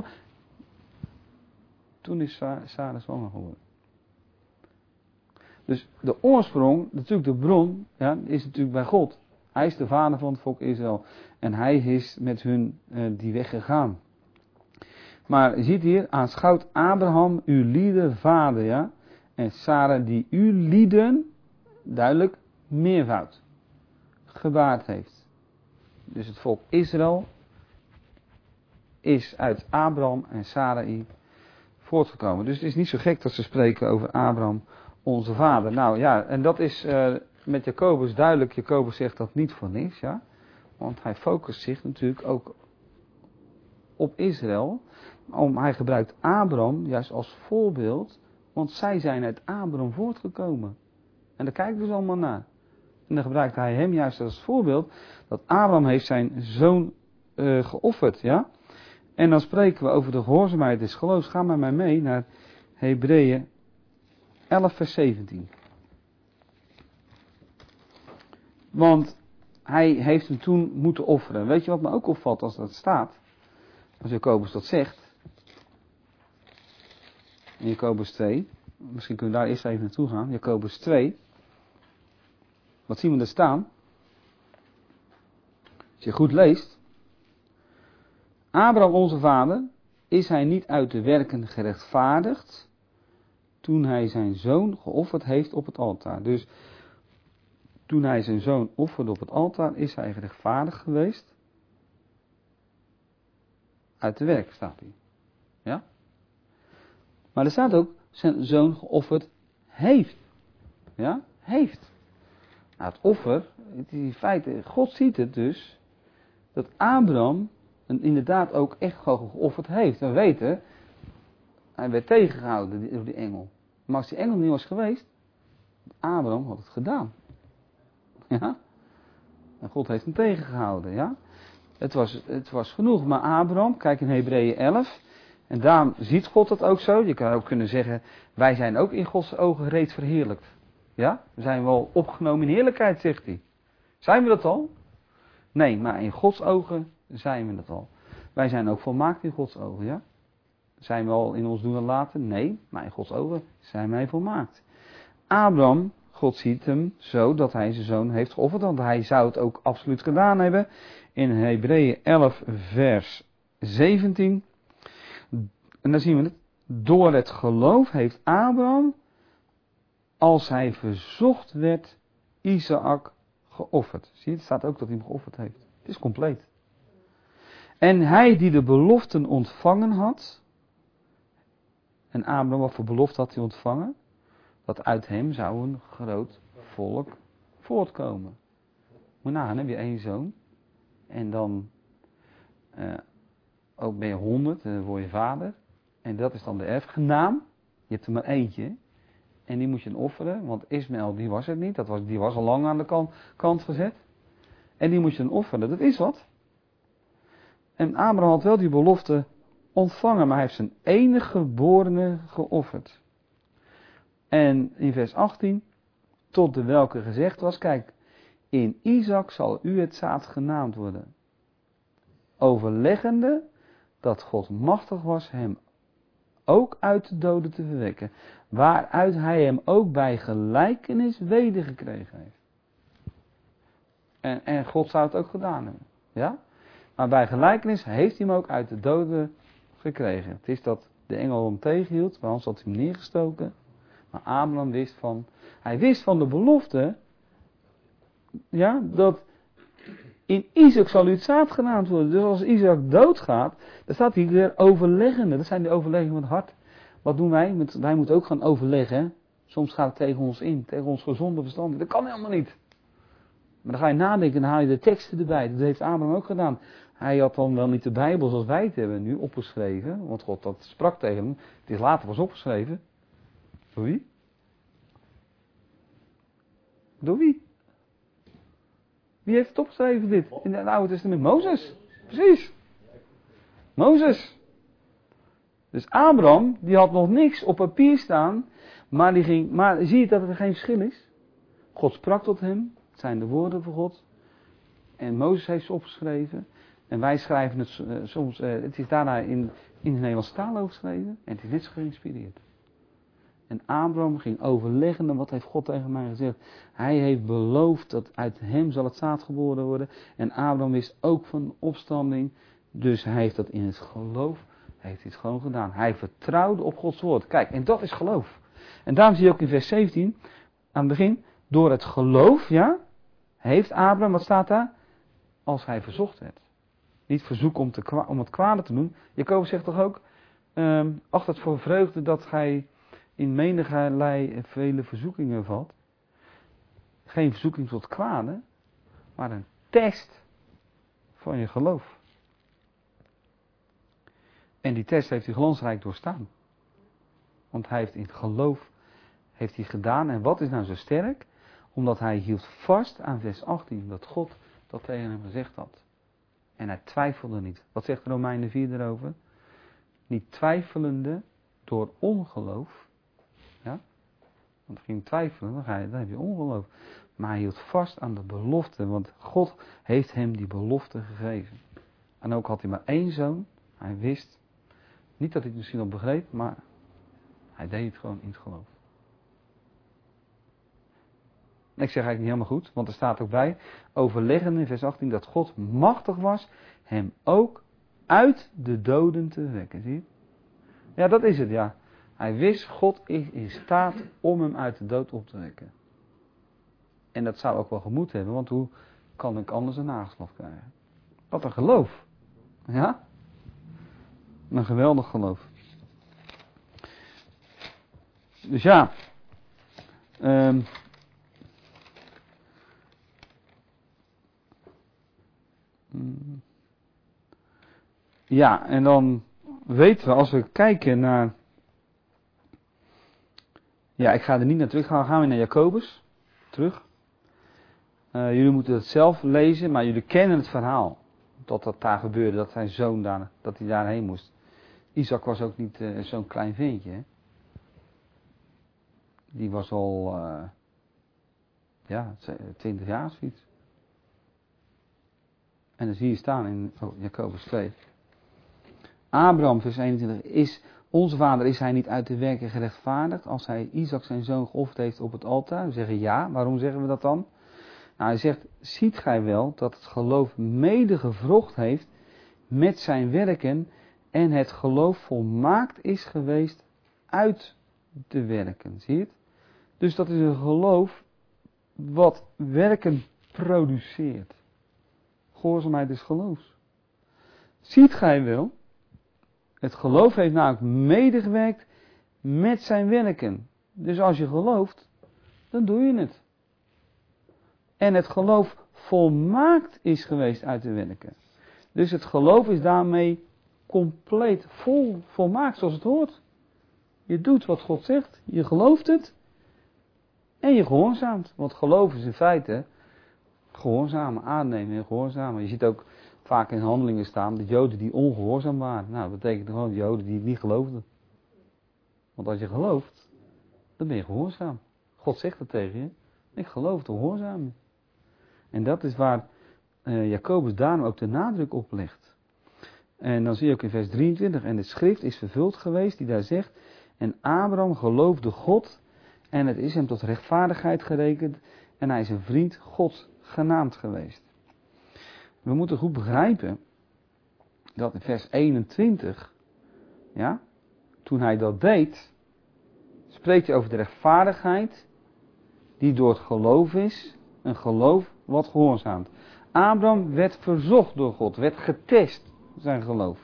A: toen is Sarah zwanger geworden. Dus de oorsprong, natuurlijk de bron, ja, is natuurlijk bij God. Hij is de vader van het volk Israël. En hij is met hun uh, die weg gegaan. Maar je ziet hier, aanschouwt Abraham uw lieden vader, ja. En Sarah die uw lieden, duidelijk, meervoud gebaard heeft. Dus het volk Israël is uit Abraham en Sarai voortgekomen. Dus het is niet zo gek dat ze spreken over Abraham, onze vader. Nou ja, en dat is uh, met Jacobus duidelijk. Jacobus zegt dat niet voor niks, ja. Want hij focust zich natuurlijk ook op Israël. Om, hij gebruikt Abraham juist als voorbeeld, want zij zijn uit Abraham voortgekomen. En daar kijken we dus allemaal naar. En dan gebruikt hij hem juist als voorbeeld, dat Abraham heeft zijn zoon uh, geofferd, ja. En dan spreken we over de gehoorzaamheid des geloofs. Ga maar mij mee naar Hebreeën elf vers zeventien. Want hij heeft hem toen moeten offeren. Weet je wat me ook opvalt als dat staat? Als Jacobus dat zegt. In Jacobus twee. Misschien kunnen we daar eerst even naartoe gaan. Jacobus twee. Wat zien we er staan? Als je goed leest. Abraham onze vader, is hij niet uit de werken gerechtvaardigd toen hij zijn zoon geofferd heeft op het altaar. Dus toen hij zijn zoon offerde op het altaar, is hij gerechtvaardigd geweest. Uit de werk staat hij. Ja? Maar er staat ook, zijn zoon geofferd heeft. Ja? Heeft. Nou, het offer, het is in feite, God ziet het dus, dat Abraham en inderdaad ook echt gewoon geofferd heeft. We weten, hij werd tegengehouden door die engel. Maar als die engel niet was geweest, Abraham had het gedaan. Ja? En God heeft hem tegengehouden, ja? Het was, het was genoeg. Maar Abraham, kijk in Hebreeën elf, en daarom ziet God dat ook zo. Je kan ook kunnen zeggen, wij zijn ook in Gods ogen reeds verheerlijkt. Ja? We zijn wel opgenomen in heerlijkheid, zegt hij. Zijn we dat al? Nee, maar in Gods ogen zijn we dat al. Wij zijn ook volmaakt in Gods ogen, ja? Zijn we al in ons doen en laten? Nee, maar in Gods ogen zijn wij volmaakt. Abraham, God ziet hem zo dat hij zijn zoon heeft geofferd, want hij zou het ook absoluut gedaan hebben. In Hebreeën elf vers zeventien. En dan zien we het. Door het geloof heeft Abraham, als hij verzocht werd, Isaac geofferd. Zie je, het staat ook dat hij hem geofferd heeft. Het is compleet. En hij die de beloften ontvangen had. En Abraham, wat voor belofte had hij ontvangen? Dat uit hem zou een groot volk voortkomen. Moet je nagaan, heb je één zoon. En dan uh, ook ben je honderd, dan word je vader. En dat is dan de erfgenaam. Je hebt er maar eentje. En die moet je dan offeren, want Ismaël die was het niet. Dat was, die was al lang aan de kant, kant gezet. En die moet je dan offeren, dat is wat. En Abraham had wel die belofte ontvangen, maar hij heeft zijn enige geborene geofferd. En in vers achttien, tot de welke gezegd was, kijk, in Isaac zal u het zaad genaamd worden. Overleggende dat God machtig was hem ook uit de doden te verwekken, waaruit hij hem ook bij gelijkenis wedergekregen heeft. En, en God zou het ook gedaan hebben, ja? Maar bij gelijkenis heeft hij hem ook uit de doden gekregen. Het is dat de engel hem tegenhield, want anders had hij hem neergestoken. Maar Abraham wist van, hij wist van de belofte, ja, dat in Isaac zal u het zaad genaamd worden. Dus als Isaac doodgaat, dan staat hij weer overleggende. Dat zijn de overleggingen van het hart. Wat doen wij? Wij moeten ook gaan overleggen. Soms gaat het tegen ons in, tegen ons gezonde verstand. Dat kan helemaal niet. Maar dan ga je nadenken en dan haal je de teksten erbij. Dat heeft Abraham ook gedaan. Hij had dan wel niet de Bijbel zoals wij het hebben nu opgeschreven. Want God dat sprak tegen hem. Het is later pas opgeschreven. Door wie? Door wie? Wie heeft het opgeschreven dit? In het Oude Testament? Mozes. Precies. Mozes. Dus Abraham, die had nog niks op papier staan. Maar, die ging, maar zie je dat er geen verschil is? God sprak tot hem. Het zijn de woorden van God. En Mozes heeft ze opgeschreven. En wij schrijven het uh, soms. Uh, het is daarna in, in de Nederlandse taal overgeschreven. En het is net zo geïnspireerd. En Abraham ging overleggen, wat heeft God tegen mij gezegd? Hij heeft beloofd dat uit hem zal het zaad geboren worden. En Abraham wist ook van de opstanding. Dus hij heeft dat in het geloof, heeft hij het gewoon gedaan. Hij vertrouwde op Gods woord. Kijk, en dat is geloof. En daarom zie je ook in vers zeventien, aan het begin, door het geloof, ja, heeft Abraham, wat staat daar? Als hij verzocht werd. Niet verzoek om, te kwa- om het kwade te doen. Jacobus zegt toch ook, um, acht het voor vreugde dat gij in menigheid en vele verzoekingen valt. Geen verzoeking tot kwade, maar een test van je geloof. En die test heeft hij glansrijk doorstaan. Want hij heeft in het geloof heeft hij gedaan. En wat is nou zo sterk? Omdat hij hield vast aan vers achttien, dat God dat tegen hem gezegd had. En hij twijfelde niet. Wat zegt Romeinen vier erover? Niet twijfelende door ongeloof. Ja? Want ging twijfelen, dan, ga je, dan heb je ongeloof. Maar hij hield vast aan de belofte, want God heeft hem die belofte gegeven. En ook had hij maar één zoon. Hij wist, niet dat hij het misschien al begreep, maar hij deed het gewoon in het geloof. En ik zeg eigenlijk niet helemaal goed, want er staat ook bij, overleggen in vers achttien, dat God machtig was hem ook uit de doden te wekken. Zie je? Ja, dat is het, ja. Hij wist, God is in staat om hem uit de dood op te wekken. En dat zou ook wel gemoed hebben, want hoe kan ik anders een nageslag krijgen? Wat een geloof. Ja? Een geweldig geloof. Dus ja. Um, ja, en dan weten we, als we kijken naar... Ja, ik ga er niet naar terug. Gaan, gaan we naar Jacobus. Terug. Uh, jullie moeten het zelf lezen, maar jullie kennen het verhaal. Dat dat daar gebeurde, dat zijn zoon daar, dat hij daarheen moest. Isaac was ook niet uh, zo'n klein ventje, hè. Die was al, uh, ja, twintig jaar zoiets. En dan zie je staan in oh, Jacobus twee. Abraham, vers eenentwintig, is, onze vader, is hij niet uit de werken gerechtvaardigd als hij Isaac zijn zoon geofferd heeft op het altaar? We zeggen ja, waarom zeggen we dat dan? Nou, hij zegt, ziet gij wel dat het geloof mede gevrocht heeft met zijn werken en het geloof volmaakt is geweest uit de werken, zie je het? Dus dat is een geloof wat werken produceert. Gehoorzaamheid is geloofs. Ziet gij wel, het geloof heeft namelijk medegewerkt met zijn werken. Dus als je gelooft, dan doe je het. En het geloof volmaakt is geweest uit de werken. Dus het geloof is daarmee compleet, vol, volmaakt zoals het hoort. Je doet wat God zegt, je gelooft het en je gehoorzaamt. Want geloof is in feite gehoorzamen, aannemen en gehoorzamen. Je ziet ook vaak in handelingen staan de Joden die ongehoorzaam waren. Nou, dat betekent gewoon de Joden die het niet geloofden. Want als je gelooft, dan ben je gehoorzaam. God zegt dat tegen je. Ik geloof te gehoorzamen. En dat is waar uh, Jacobus daarom ook de nadruk op legt. En dan zie je ook in vers drieëntwintig, en de schrift is vervuld geweest die daar zegt, en Abraham geloofde God en het is hem tot rechtvaardigheid gerekend en hij is een vriend Gods genaamd geweest. We moeten goed begrijpen dat in vers eenentwintig, ja, toen hij dat deed, spreekt hij over de rechtvaardigheid die door het geloof is, een geloof wat gehoorzaamt. Abraham werd verzocht door God, werd getest, zijn geloof.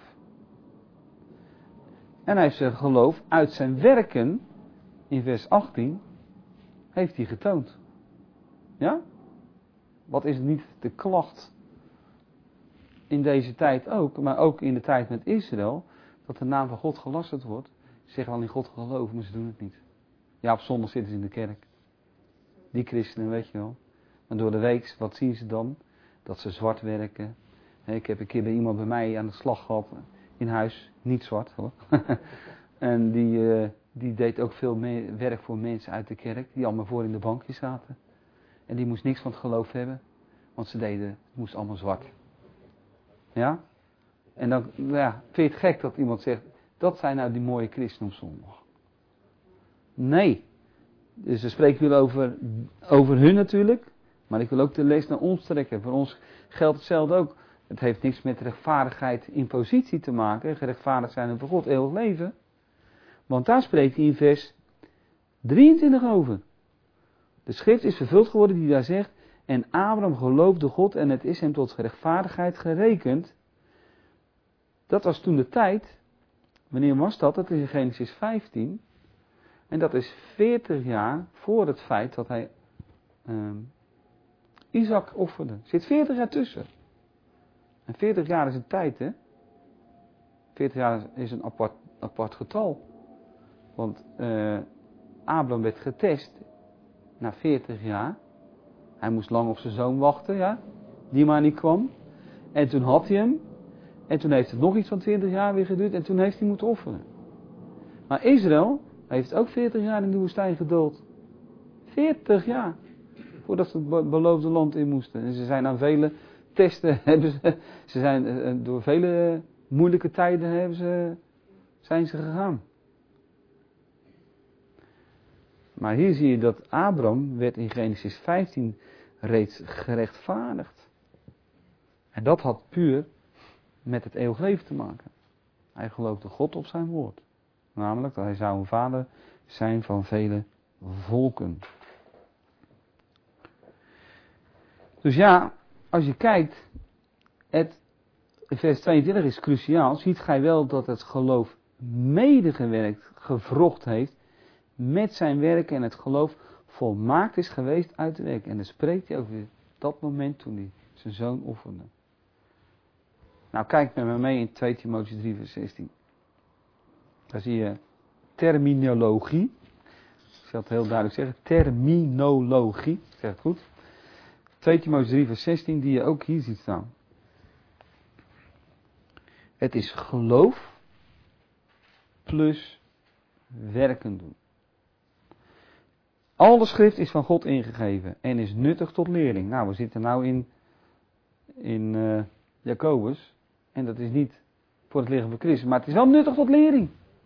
A: En hij heeft zijn geloof uit zijn werken, in vers achttien, heeft hij getoond. Ja? Wat is niet de klacht in deze tijd ook, maar ook in de tijd met Israël, dat de naam van God gelasterd wordt. Ze zeggen wel in God geloven, maar ze doen het niet. Ja, op zondag zitten ze in de kerk. Die christenen, weet je wel. Maar door de week, wat zien ze dan? Dat ze zwart werken. Ik heb een keer bij iemand bij mij aan de slag gehad, in huis, niet zwart hoor. En die, uh, die deed ook veel mee, werk voor mensen uit de kerk, die allemaal voor in de bankje zaten. En die moest niks van het geloof hebben, want ze deden, het moest allemaal zwart. Ja? En dan, ja, vind je het gek dat iemand zegt, dat zijn nou die mooie christenen op zondag. Nee. Dus we spreken hier over, over hun natuurlijk. Maar ik wil ook de lees naar ons trekken. Voor ons geldt hetzelfde ook. Het heeft niks met rechtvaardigheid in positie te maken. Gerechtvaardigd zijn voor God, eeuwig leven. Want daar spreekt hij in vers drieëntwintig over. De schrift is vervuld geworden die daar zegt. En Abraham geloofde God en het is hem tot gerechtvaardigheid gerekend. Dat was toen de tijd. Wanneer was dat? Dat is in Genesis vijftien. En dat is veertig jaar voor het feit dat hij uh, Isaac offerde. Er zit veertig jaar tussen. En veertig jaar is een tijd, hè. veertig jaar is een apart, apart getal. Want uh, Abraham werd getest na veertig jaar. Hij moest lang op zijn zoon wachten, ja. Die maar niet kwam. En toen had hij hem. En toen heeft het nog iets van twintig jaar weer geduurd. En toen heeft hij moeten offeren. Maar Israël heeft ook veertig jaar in de woestijn geduld. veertig jaar. Voordat ze het beloofde land in moesten. En ze zijn aan vele testen. Hebben ze, ze zijn door vele moeilijke tijden hebben ze, zijn ze gegaan. Maar hier zie je dat Abraham werd in Genesis vijftien reeds gerechtvaardigd. En dat had puur met het eeuwig leven te maken. Hij geloofde God op zijn woord. Namelijk dat hij zou een vader zijn van vele volken. Dus ja, als je kijkt, het, vers tweeëntwintig is cruciaal. Ziet gij wel dat het geloof medegewerkt, gevrocht heeft met zijn werken en het geloof volmaakt is geweest uit de werk. En dan spreekt hij over dat moment toen hij zijn zoon offerde. Nou, kijk met me mee in twee Timotheüs drie vers zestien. Daar zie je terminologie. Ik zal het heel duidelijk zeggen. Terminologie. Ik zeg het goed. twee Timotheüs drie vers zestien die je ook hier ziet staan. Het is geloof plus werken doen. Al de schrift is van God ingegeven en is nuttig tot lering. Nou, we zitten nou in, in uh, Jacobus. En dat is niet voor het lichaam van Christus, maar het is wel nuttig tot lering.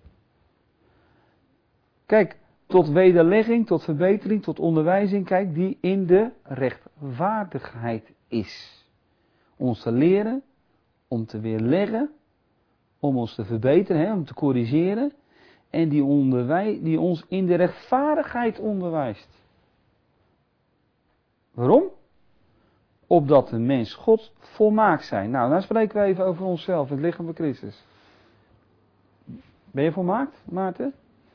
A: Kijk, tot wederlegging, tot verbetering, tot onderwijzing, kijk, die in de rechtvaardigheid is. Ons te leren, om te weerleggen, om ons te verbeteren, hè, om te corrigeren. En die, onderwij- die ons in de rechtvaardigheid onderwijst. Waarom? Opdat de mens God volmaakt zijn. Nou, dan spreken we even over onszelf, het lichaam van Christus. Ben je volmaakt, Maarten?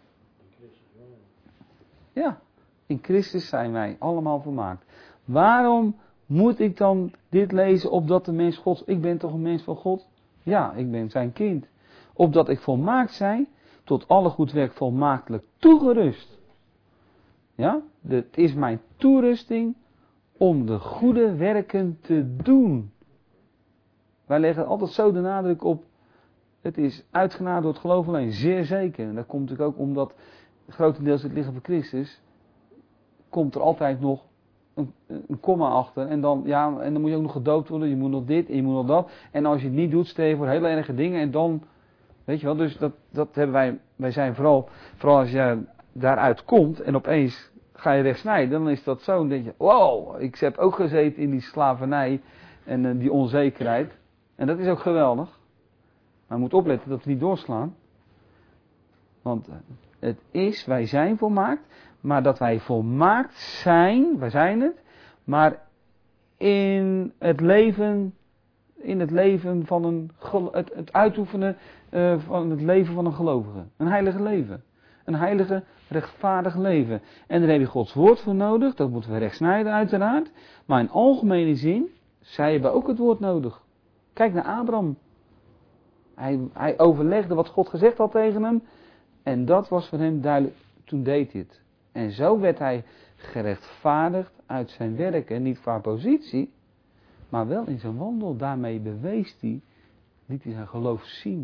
A: Ja, in Christus zijn wij allemaal volmaakt. Waarom moet ik dan dit lezen opdat de mens God... Ik ben toch een mens van God? Ja, ik ben zijn kind. Opdat ik volmaakt zijn, tot alle goed werk volmaaktelijk toegerust. Ja, het is mijn toerusting om de goede werken te doen. Wij leggen altijd zo de nadruk op, het is uitgenade door het geloof alleen, zeer zeker. En dat komt natuurlijk ook omdat grotendeels het lichaam van Christus, komt er altijd nog een, een komma achter. En dan, ja, en dan moet je ook nog gedoopt worden, je moet nog dit en je moet nog dat. En als je het niet doet, stel je voor hele erge dingen en dan, weet je wel, dus dat, dat hebben wij, wij zijn vooral, vooral als je daaruit komt en opeens ga je wegsnijden, dan is dat zo, dan denk je, wow, ik heb ook gezeten in die slavernij en uh, die onzekerheid. En dat is ook geweldig. Maar je moet opletten dat we niet doorslaan. Want uh, het is, wij zijn volmaakt, maar dat wij volmaakt zijn, wij zijn het, maar in het leven, in het leven van een, het, het uitoefenen uh, van het leven van een gelovige. Een heilige leven. Een heilige, rechtvaardig leven. En daar heb je Gods woord voor nodig. Dat moeten we rechtsnijden uiteraard. Maar in algemene zin, zij hebben ook het woord nodig. Kijk naar Abraham. Hij, hij overlegde wat God gezegd had tegen hem. En dat was voor hem duidelijk. Toen deed hij het. En zo werd hij gerechtvaardigd uit zijn werken. Niet qua positie, maar wel in zijn wandel. Daarmee bewees hij, liet hij zijn geloof zien.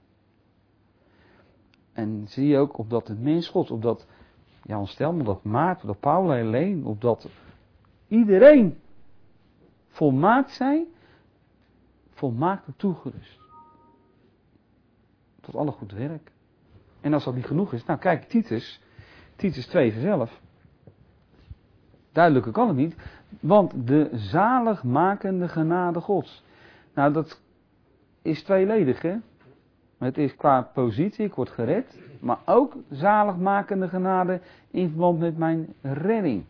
A: En zie je ook opdat de mens Gods, opdat Jan Stelman, dat Maarten, dat Paul alleen, opdat iedereen volmaakt zijn, volmaakt toegerust. Tot alle goed werk. En als dat niet genoeg is, nou kijk, Titus, Titus twee vers elf. Duidelijker kan het niet. Want de zaligmakende genade Gods. Nou, dat is tweeledig, hè. Het is qua positie, ik word gered. Maar ook zaligmakende genade in verband met mijn redding.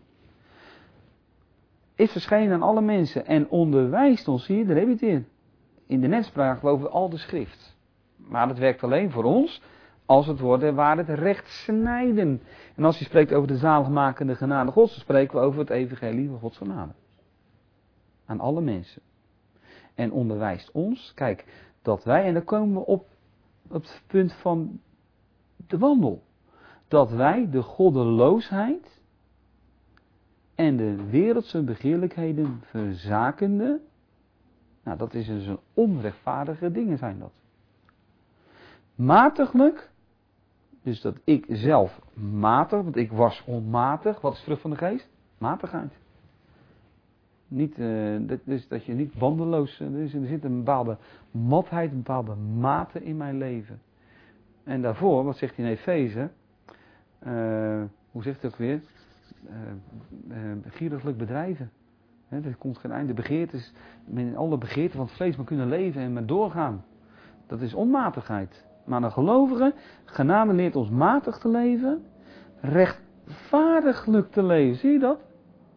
A: Is verschenen aan alle mensen en onderwijst ons hier, daar heb je het in. In de netspraak over al de schrift. Maar dat werkt alleen voor ons als het worden waar het recht snijden. En als je spreekt over de zaligmakende genade Gods, dan spreken we over het evangelie van Gods genade. Aan alle mensen. En onderwijst ons, kijk, dat wij, en dan komen we op, op het punt van de wandel. Dat wij de goddeloosheid en de wereldse begeerlijkheden verzakende, nou dat is dus een onrechtvaardige dingen zijn dat. Matiglijk, dus dat ik zelf matig, want ik was onmatig, wat is vrucht van de geest? Matigheid. Niet, uh, dat, dus dat je niet bandeloos, uh, er, is, er zit een bepaalde matheid, een bepaalde mate in mijn leven. En daarvoor, wat zegt hij in Efeze? Uh, hoe zegt hij dat weer? Uh, uh, gieriglijk bedrijven. He, er komt geen einde. Begeertes, met alle begeerten van het vlees maar kunnen leven en maar doorgaan. Dat is onmatigheid. Maar een gelovige, genade leert ons matig te leven, rechtvaardiglijk te leven. Zie je dat?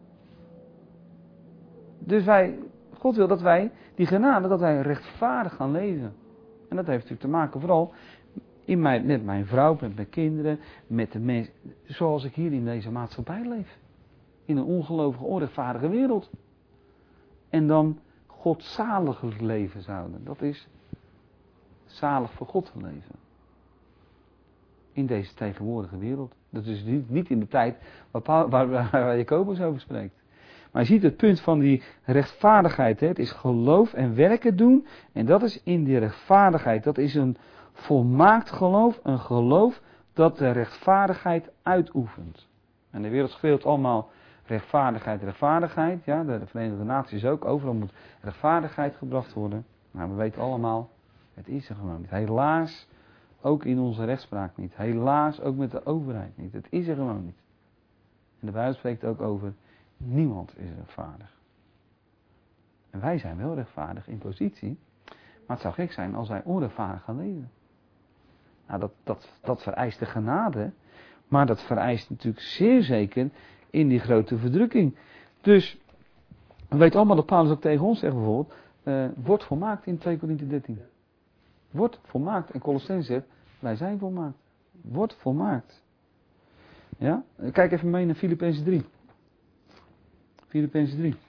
A: Dus wij, God wil dat wij, die genade, dat wij rechtvaardig gaan leven. En dat heeft natuurlijk te maken vooral in mijn, met mijn vrouw, met mijn kinderen, met de mensen, zoals ik hier in deze maatschappij leef. In een ongelovige, onrechtvaardige wereld. En dan godzalig leven zouden. Dat is zalig voor God te leven. In deze tegenwoordige wereld. Dat is niet, niet in de tijd waar, Paul, waar, waar Jacobus over spreekt. Maar je ziet het punt van die rechtvaardigheid. Hè? Het is geloof en werken doen. En dat is in die rechtvaardigheid. Dat is een volmaakt geloof. Een geloof dat de rechtvaardigheid uitoefent. En de wereld schreeuwt allemaal rechtvaardigheid, rechtvaardigheid. Ja, de Verenigde Naties ook. Overal moet rechtvaardigheid gebracht worden. Maar we weten allemaal, het is er gewoon niet. Helaas, ook in onze rechtspraak niet. Helaas, ook met de overheid niet. Het is er gewoon niet. En de Bijbel spreekt ook over, niemand is rechtvaardig. En wij zijn wel rechtvaardig in positie. Maar het zou gek zijn als wij onrechtvaardig gaan leven. Nou, dat, dat, dat vereist de genade. Maar dat vereist natuurlijk zeer zeker in die grote verdrukking. Dus, we weten allemaal dat Paulus ook tegen ons zegt bijvoorbeeld, uh, wordt volmaakt in twee Korinthe dertien. Wordt volmaakt. En Colossenzen zegt, wij zijn volmaakt. Wordt volmaakt. Ja? Kijk even mee naar Filippenzen drie. Filippenzen drie.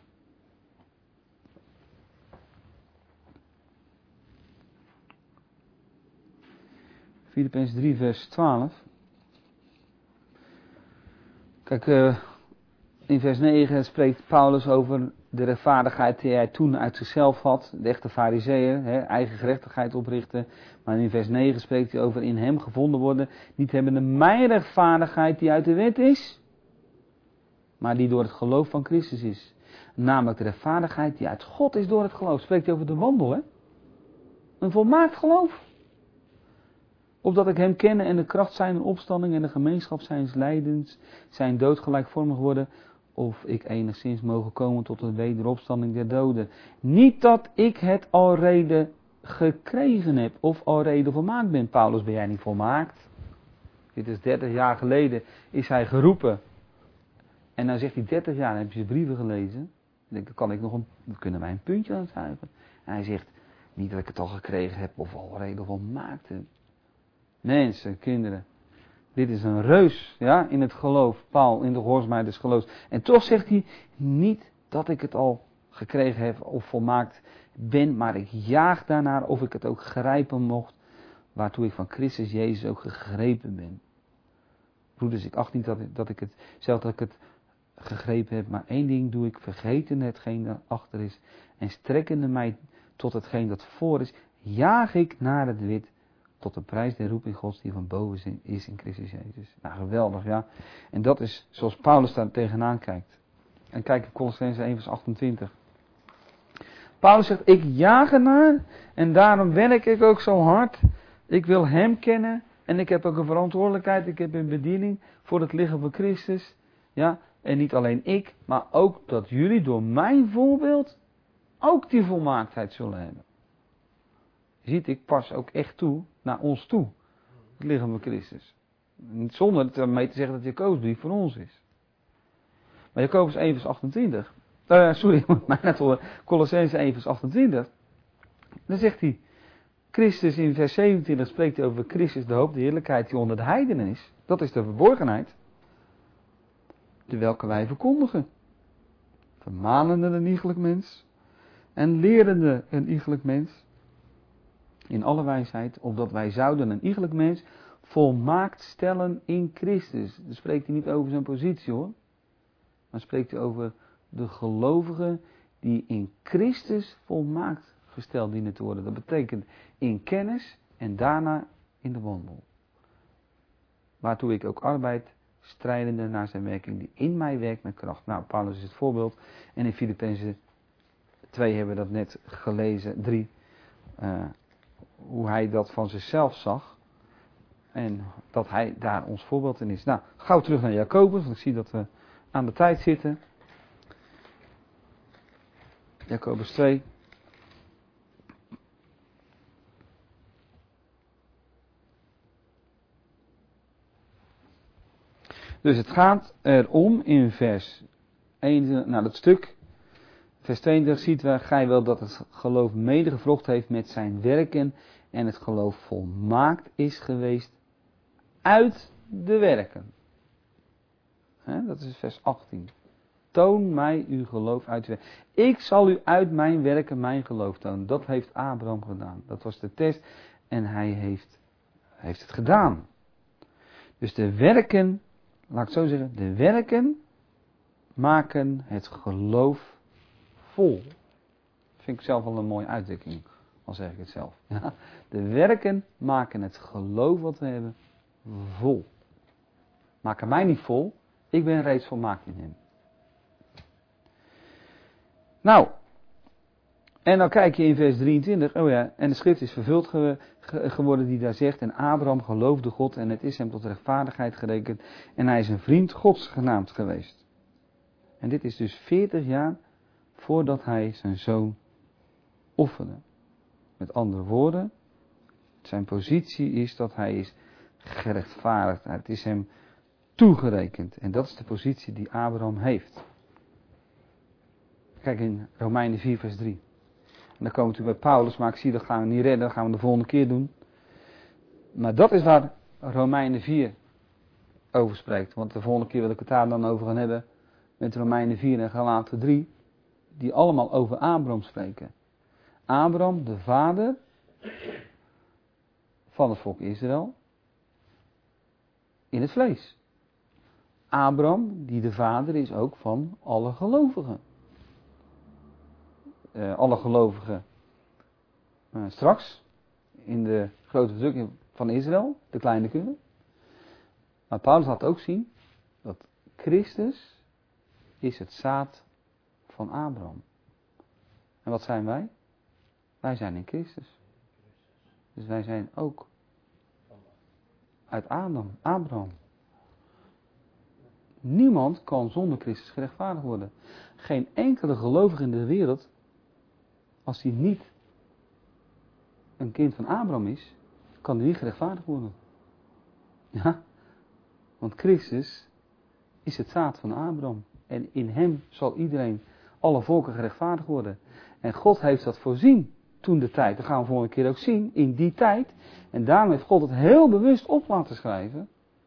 A: Filippenzen drie vers twaalf. Kijk, uh, in vers negen spreekt Paulus over de rechtvaardigheid die hij toen uit zichzelf had. De echte farizeeën, hè, eigen gerechtigheid oprichten. Maar in vers negen spreekt hij over in hem gevonden worden. Niet hebbende mijn rechtvaardigheid die uit de wet is. Maar die door het geloof van Christus is. Namelijk de rechtvaardigheid die uit God is door het geloof. Spreekt hij over de wandel, hè? Een volmaakt geloof. Opdat ik hem kennen en de kracht zijn opstanding en de gemeenschap zijn lijdens, zijn dood gelijkvormig worden, of ik enigszins mogen komen tot de wederopstanding der doden. Niet dat ik het alrede gekregen heb, of alrede volmaakt ben. Paulus, ben jij niet volmaakt? Dit is dertig jaar geleden, is hij geroepen. En dan zegt hij, dertig jaar, dan heb je zijn brieven gelezen. Dan denk ik, kan ik nog een, dan kunnen wij een puntje aan zuigen. En hij zegt, niet dat ik het al gekregen heb, of alrede volmaakt heb. Mensen, kinderen, dit is een reus, ja, in het geloof. Paul, in de gehoorzaamheid des geloofs. En toch zegt hij, niet dat ik het al gekregen heb of volmaakt ben, maar ik jaag daarnaar of ik het ook grijpen mocht, waartoe ik van Christus Jezus ook gegrepen ben. Broeders, ik acht niet dat ik, dat ik het, zelf dat ik het gegrepen heb, maar één ding doe ik, vergeten hetgeen dat achter is, en strekkende mij tot hetgeen dat voor is, jaag ik naar het wit, tot de prijs der roeping Gods die van boven is in Christus Jezus. Nou, geweldig, ja. En dat is zoals Paulus daar tegenaan kijkt. En kijk in Colossenzen één vers achtentwintig. Paulus zegt, ik jaag ernaar en daarom werk ik ook zo hard. Ik wil hem kennen En ik heb ook een verantwoordelijkheid, ik heb een bediening voor het lichaam van Christus. Ja, en niet alleen ik, maar ook dat jullie door mijn voorbeeld ook die volmaaktheid zullen hebben. Je ziet, ik pas ook echt toe naar ons toe. Het lichaam van Christus. Niet zonder ermee te zeggen dat Jacobusbrief voor ons is. Maar Jacobus één vers achtentwintig. Uh, sorry, mij net horen. Colossenzen één vers achtentwintig. Dan zegt hij. Christus in vers zevenentwintig spreekt hij over Christus, de hoop, de heerlijkheid die onder de heidenen is. Dat is de verborgenheid. De welke wij verkondigen. Vermanende een iegelijk mens. En lerende een iegelijk mens. In alle wijsheid, opdat wij zouden een iegelijk mens volmaakt stellen in Christus. Dan spreekt hij niet over zijn positie hoor. Maar spreekt hij over de gelovigen die in Christus volmaakt gesteld dienen te worden. Dat betekent in kennis en daarna in de wandel. Waartoe ik ook arbeid, strijdende naar zijn werking die in mij werkt met kracht. Nou, Paulus is het voorbeeld. En in Filippenzen twee hebben we dat net gelezen, drie. Uh, hoe hij dat van zichzelf zag. En dat hij daar ons voorbeeld in is. Nou, gauw terug naar Jacobus, want ik zie dat we aan de tijd zitten. Jacobus twee. Dus het gaat erom in vers één, nou dat stuk, vers tweeëntwintig ziet we, gij wel dat het geloof medegevrocht heeft met zijn werken en het geloof volmaakt is geweest uit de werken. He, dat is vers achttien. Toon mij uw geloof uit de werken. Ik zal u uit mijn werken mijn geloof tonen. Dat heeft Abraham gedaan. Dat was de test en hij heeft, heeft het gedaan. Dus de werken, laat ik zo zeggen, de werken maken het geloof vol. Dat vind ik zelf wel een mooie uitdrukking, al zeg ik het zelf. Ja, de werken maken het geloof wat we hebben vol. Maken mij niet vol, ik ben reeds volmaakt in hem. Nou, en dan kijk je in vers drieëntwintig, oh ja, en de schrift is vervuld ge, ge, geworden die daar zegt, en Abraham geloofde God en het is hem tot rechtvaardigheid gerekend en hij is een vriend Gods genaamd geweest. En dit is dus veertig jaar voordat hij zijn zoon offerde. Met andere woorden, zijn positie is dat hij is gerechtvaardigd. Het is hem toegerekend. En dat is de positie die Abraham heeft. Kijk in Romeinen vier vers drie. En dan komen we natuurlijk bij Paulus, maar ik zie dat gaan we niet redden, dat gaan we de volgende keer doen. Maar dat is waar Romeinen vier over spreekt. Want de volgende keer wil ik het daar dan over gaan hebben met Romeinen vier en Galaten drie. Die allemaal over Abraham spreken. Abraham, de vader van het volk Israël. In het vlees. Abraham, die de vader is ook van alle gelovigen. Uh, alle gelovigen uh, straks. In de grote verdrukking van Israël. De kleine kunnen. Maar Paulus laat ook zien. Dat Christus is het zaad van Abraham. En wat zijn wij? Wij zijn in Christus. Dus wij zijn ook uit Adam, Abraham. Niemand kan zonder Christus gerechtvaardigd worden. Geen enkele gelovige in de wereld, als hij niet een kind van Abraham is, kan hij niet gerechtvaardigd worden. Ja, want Christus is het zaad van Abraham. En in hem zal iedereen, alle volken gerechtvaardigd worden. En God heeft dat voorzien toen de tijd. Dat gaan we volgende keer ook zien, in die tijd. En daarom heeft God het heel bewust op laten schrijven.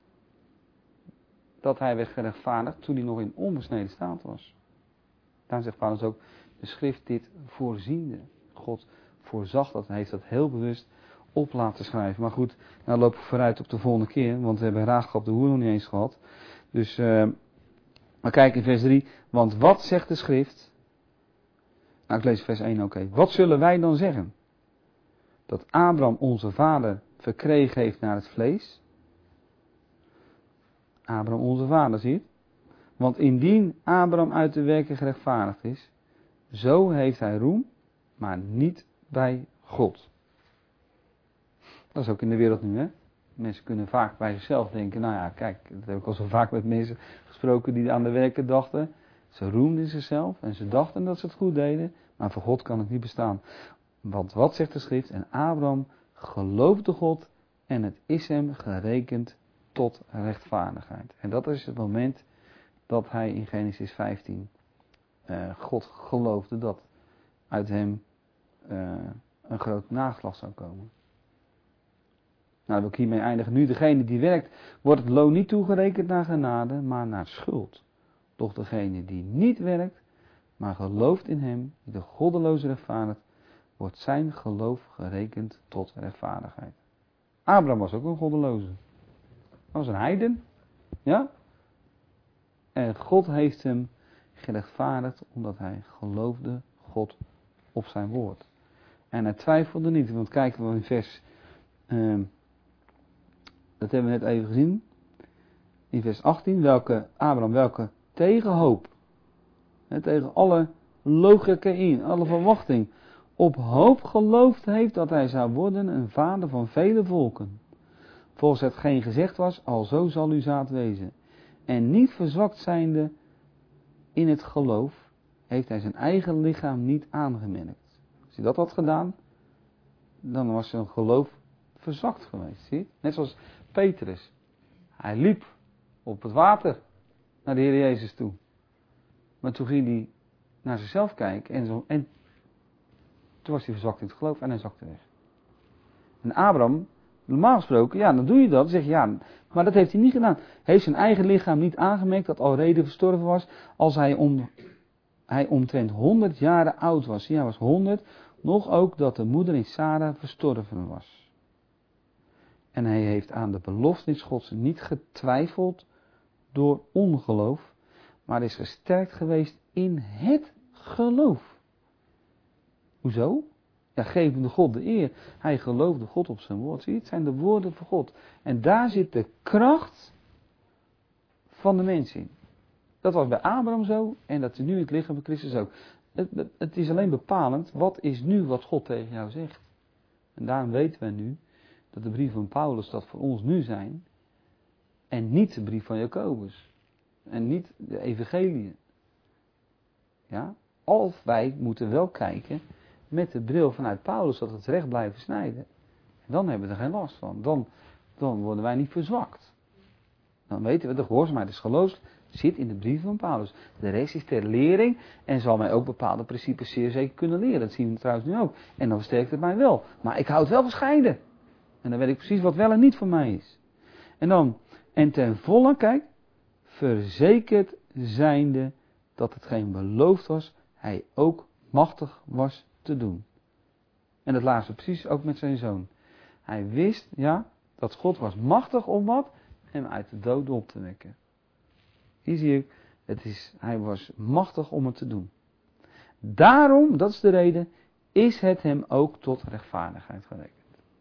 A: Dat hij werd gerechtvaardigd toen hij nog in onbesneden staat was. Daarom zegt Paulus ook, de schrift dit voorziende. God voorzag dat en heeft dat heel bewust op laten schrijven. Maar goed, nou lopen we vooruit op de volgende keer. Want we hebben Raachab op de hoer nog niet eens gehad. Dus, uh, maar kijk in vers drie. Want wat zegt de schrift? Nou, ik lees vers één ook even. Wat zullen wij dan zeggen? Dat Abraham onze vader verkregen heeft naar het vlees. Abraham onze vader, zie je? Want indien Abraham uit de werken gerechtvaardigd is, zo heeft hij roem, maar niet bij God. Dat is ook in de wereld nu, hè? Mensen kunnen vaak bij zichzelf denken, nou ja, kijk, dat heb ik al zo vaak met mensen gesproken die aan de werken dachten. Ze roemden zichzelf en ze dachten dat ze het goed deden, maar voor God kan het niet bestaan. Want wat zegt de schrift? En Abraham geloofde God en het is hem gerekend tot rechtvaardigheid. En dat is het moment dat hij in Genesis vijftien uh, God geloofde dat uit hem uh, een groot nageslacht zou komen. Nou, wil ik hiermee eindigen. Nu degene die werkt, wordt het loon niet toegerekend naar genade, maar naar schuld. Doch degene die niet werkt, maar gelooft in hem, die de goddeloze rechtvaardigt, wordt zijn geloof gerekend tot rechtvaardigheid. Abraham was ook een goddeloze. Hij was een heiden. Ja? En God heeft hem gerechtvaardigd omdat hij geloofde God op zijn woord. En hij twijfelde niet. Want kijken we in vers... Uh, dat hebben we net even gezien. In vers achttien. Welke, Abraham, welke tegen hoop. Hè, tegen alle logica in. Alle verwachting. Op hoop geloofd heeft dat hij zou worden een vader van vele volken. Volgens hetgeen gezegd was, alzo zal uw zaad wezen. En niet verzwakt zijnde in het geloof, heeft hij zijn eigen lichaam niet aangemerkt. Als hij dat had gedaan, dan was zijn geloof verzwakt geweest. Zie je? Net zoals Petrus. Hij liep op het water naar de Heer Jezus toe. Maar toen ging hij naar zichzelf kijken en, zo, en toen was hij verzwakt in het geloof en hij zakte weg. En Abraham, normaal gesproken, ja, dan doe je dat. Dan zeg je, ja, maar dat heeft hij niet gedaan. Hij heeft zijn eigen lichaam niet aangemerkt dat al reden verstorven was als hij, om, hij omtrent honderd jaren oud was. Ja, hij was honderd. Nog ook dat de moeder in Sara verstorven was. En hij heeft aan de beloftenis Gods niet getwijfeld door ongeloof, maar is gesterkt geweest in het geloof. Hoezo? Ja, gevende God de eer. Hij geloofde God op zijn woord. Zie je, het zijn de woorden van God. En daar zit de kracht van de mens in. Dat was bij Abraham zo en dat is nu het lichaam van Christus ook. Het, het, het is alleen bepalend, wat is nu wat God tegen jou zegt. En daarom weten wij nu dat de brief van Paulus dat voor ons nu zijn. En niet de brief van Jacobus. En niet de evangeliën. Ja? Of wij moeten wel kijken met de bril vanuit Paulus dat we het recht blijven snijden. En dan hebben we er geen last van. Dan, dan worden wij niet verzwakt. Dan weten we, de gehoorzaamheid des geloofs zit in de brief van Paulus. De rest is ter lering en zal mij ook bepaalde principes zeer zeker kunnen leren. Dat zien we trouwens nu ook. En dan versterkt het mij wel. Maar ik hou het wel gescheiden. En dan weet ik precies wat wel en niet voor mij is. En dan, en ten volle, kijk, verzekerd zijnde dat hetgeen beloofd was, hij ook machtig was te doen. En dat laatste precies ook met zijn zoon. Hij wist, ja, dat God was machtig om wat? Hem uit de dood op te wekken. Hier zie je, het is, hij was machtig om het te doen. Daarom, dat is de reden, is het hem ook tot rechtvaardigheid gerekend.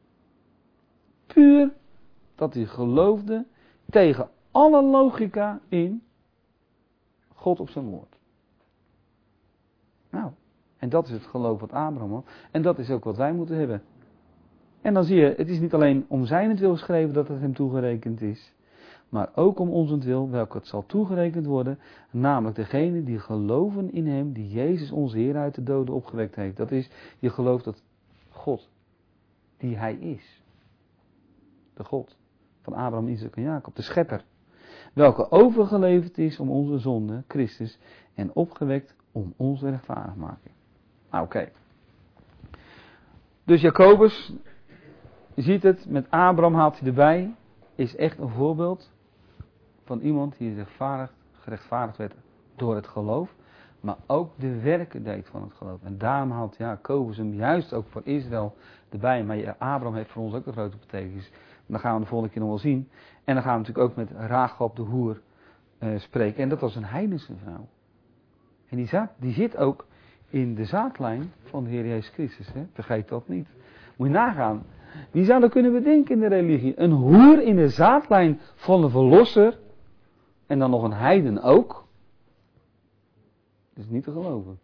A: Puur dat hij geloofde tegen alle logica in God op zijn woord. Nou, en dat is het geloof wat Abraham had. En dat is ook wat wij moeten hebben. En dan zie je, het is niet alleen om zijnentwil geschreven dat het hem toegerekend is. Maar ook om onzentwil, welke het zal toegerekend worden. Namelijk degene die geloven in hem, die Jezus onze Heer uit de doden opgewekt heeft. Dat is, je gelooft dat God, die hij is. De God van Abraham, Isaac en Jacob, de schepper. Welke overgeleverd is om onze zonde, Christus, en opgewekt om onze rechtvaardigmaking. Nou, oké. Okay. Dus Jacobus, je ziet het, met Abraham haalt hij erbij, is echt een voorbeeld van iemand die rechtvaardigd, gerechtvaardigd werd door het geloof, maar ook de werken deed van het geloof. En daarom haalt Jacobus hem juist ook voor Israël erbij, maar Abraham heeft voor ons ook een grote betekenis. Dat gaan we de volgende keer nog wel zien. En dan gaan we natuurlijk ook met Rachab de hoer uh, spreken. En dat was een heidense vrouw. En die, zaad, die zit ook in de zaadlijn van de Heer Jezus Christus. Hè? Vergeet dat niet. Moet je nagaan. Wie zou dat kunnen bedenken in de religie? Een hoer in de zaadlijn van de verlosser. En dan nog een heiden ook. Dat is niet te geloven.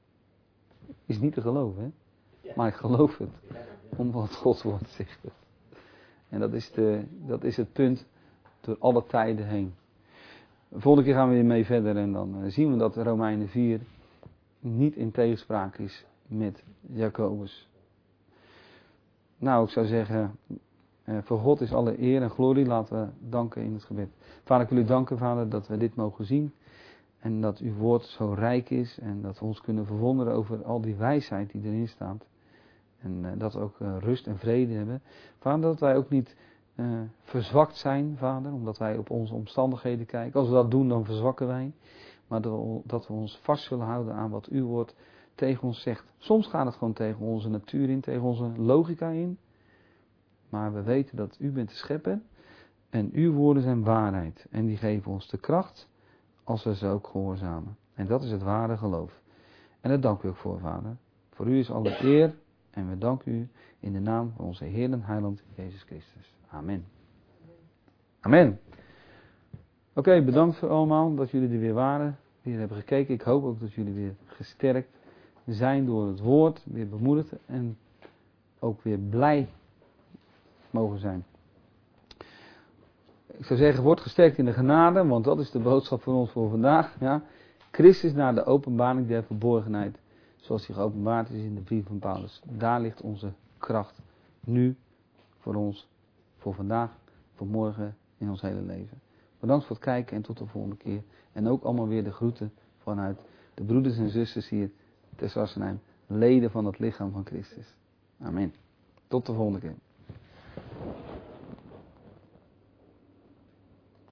A: Is niet te geloven, hè? Maar ik geloof het. Omdat Gods woord zegt het. En dat is, de, dat is het punt door alle tijden heen. De volgende keer gaan we weer mee verder en dan zien we dat Romeinen vier niet in tegenspraak is met Jacobus. Nou, ik zou zeggen, eh, voor God is alle eer en glorie. Laten we danken in het gebed. Vader, ik wil u danken, Vader, dat we dit mogen zien. En dat uw woord zo rijk is. En dat we ons kunnen verwonderen over al die wijsheid die erin staat. En uh, dat we ook uh, rust en vrede hebben. Vader, dat wij ook niet uh, verzwakt zijn, Vader. Omdat wij op onze omstandigheden kijken. Als we dat doen, dan verzwakken wij. Maar dat we, dat we ons vast zullen houden aan wat uw woord tegen ons zegt. Soms gaat het gewoon tegen onze natuur in, tegen onze logica in. Maar we weten dat u bent de schepper. En uw woorden zijn waarheid. En die geven ons de kracht als we ze ook gehoorzamen. En dat is het ware geloof. En daar dank u ook voor, Vader. Voor u is alle eer. En we danken u in de naam van onze Heer en Heiland Jezus Christus. Amen. Amen. Oké, okay, bedankt voor allemaal dat jullie er weer waren. Weer hebben gekeken. Ik hoop ook dat jullie weer gesterkt zijn door het woord. Weer bemoedigd en ook weer blij mogen zijn. Ik zou zeggen, word gesterkt in de genade, want dat is de boodschap voor ons voor vandaag. Ja. Christus naar de openbaring der verborgenheid, zoals die geopenbaard is in de brief van Paulus. Daar ligt onze kracht nu voor ons, voor vandaag, voor morgen, in ons hele leven. Bedankt voor het kijken en tot de volgende keer. En ook allemaal weer de groeten vanuit de broeders en zusters hier te Sassenheim, leden van het lichaam van Christus. Amen. Tot de volgende keer.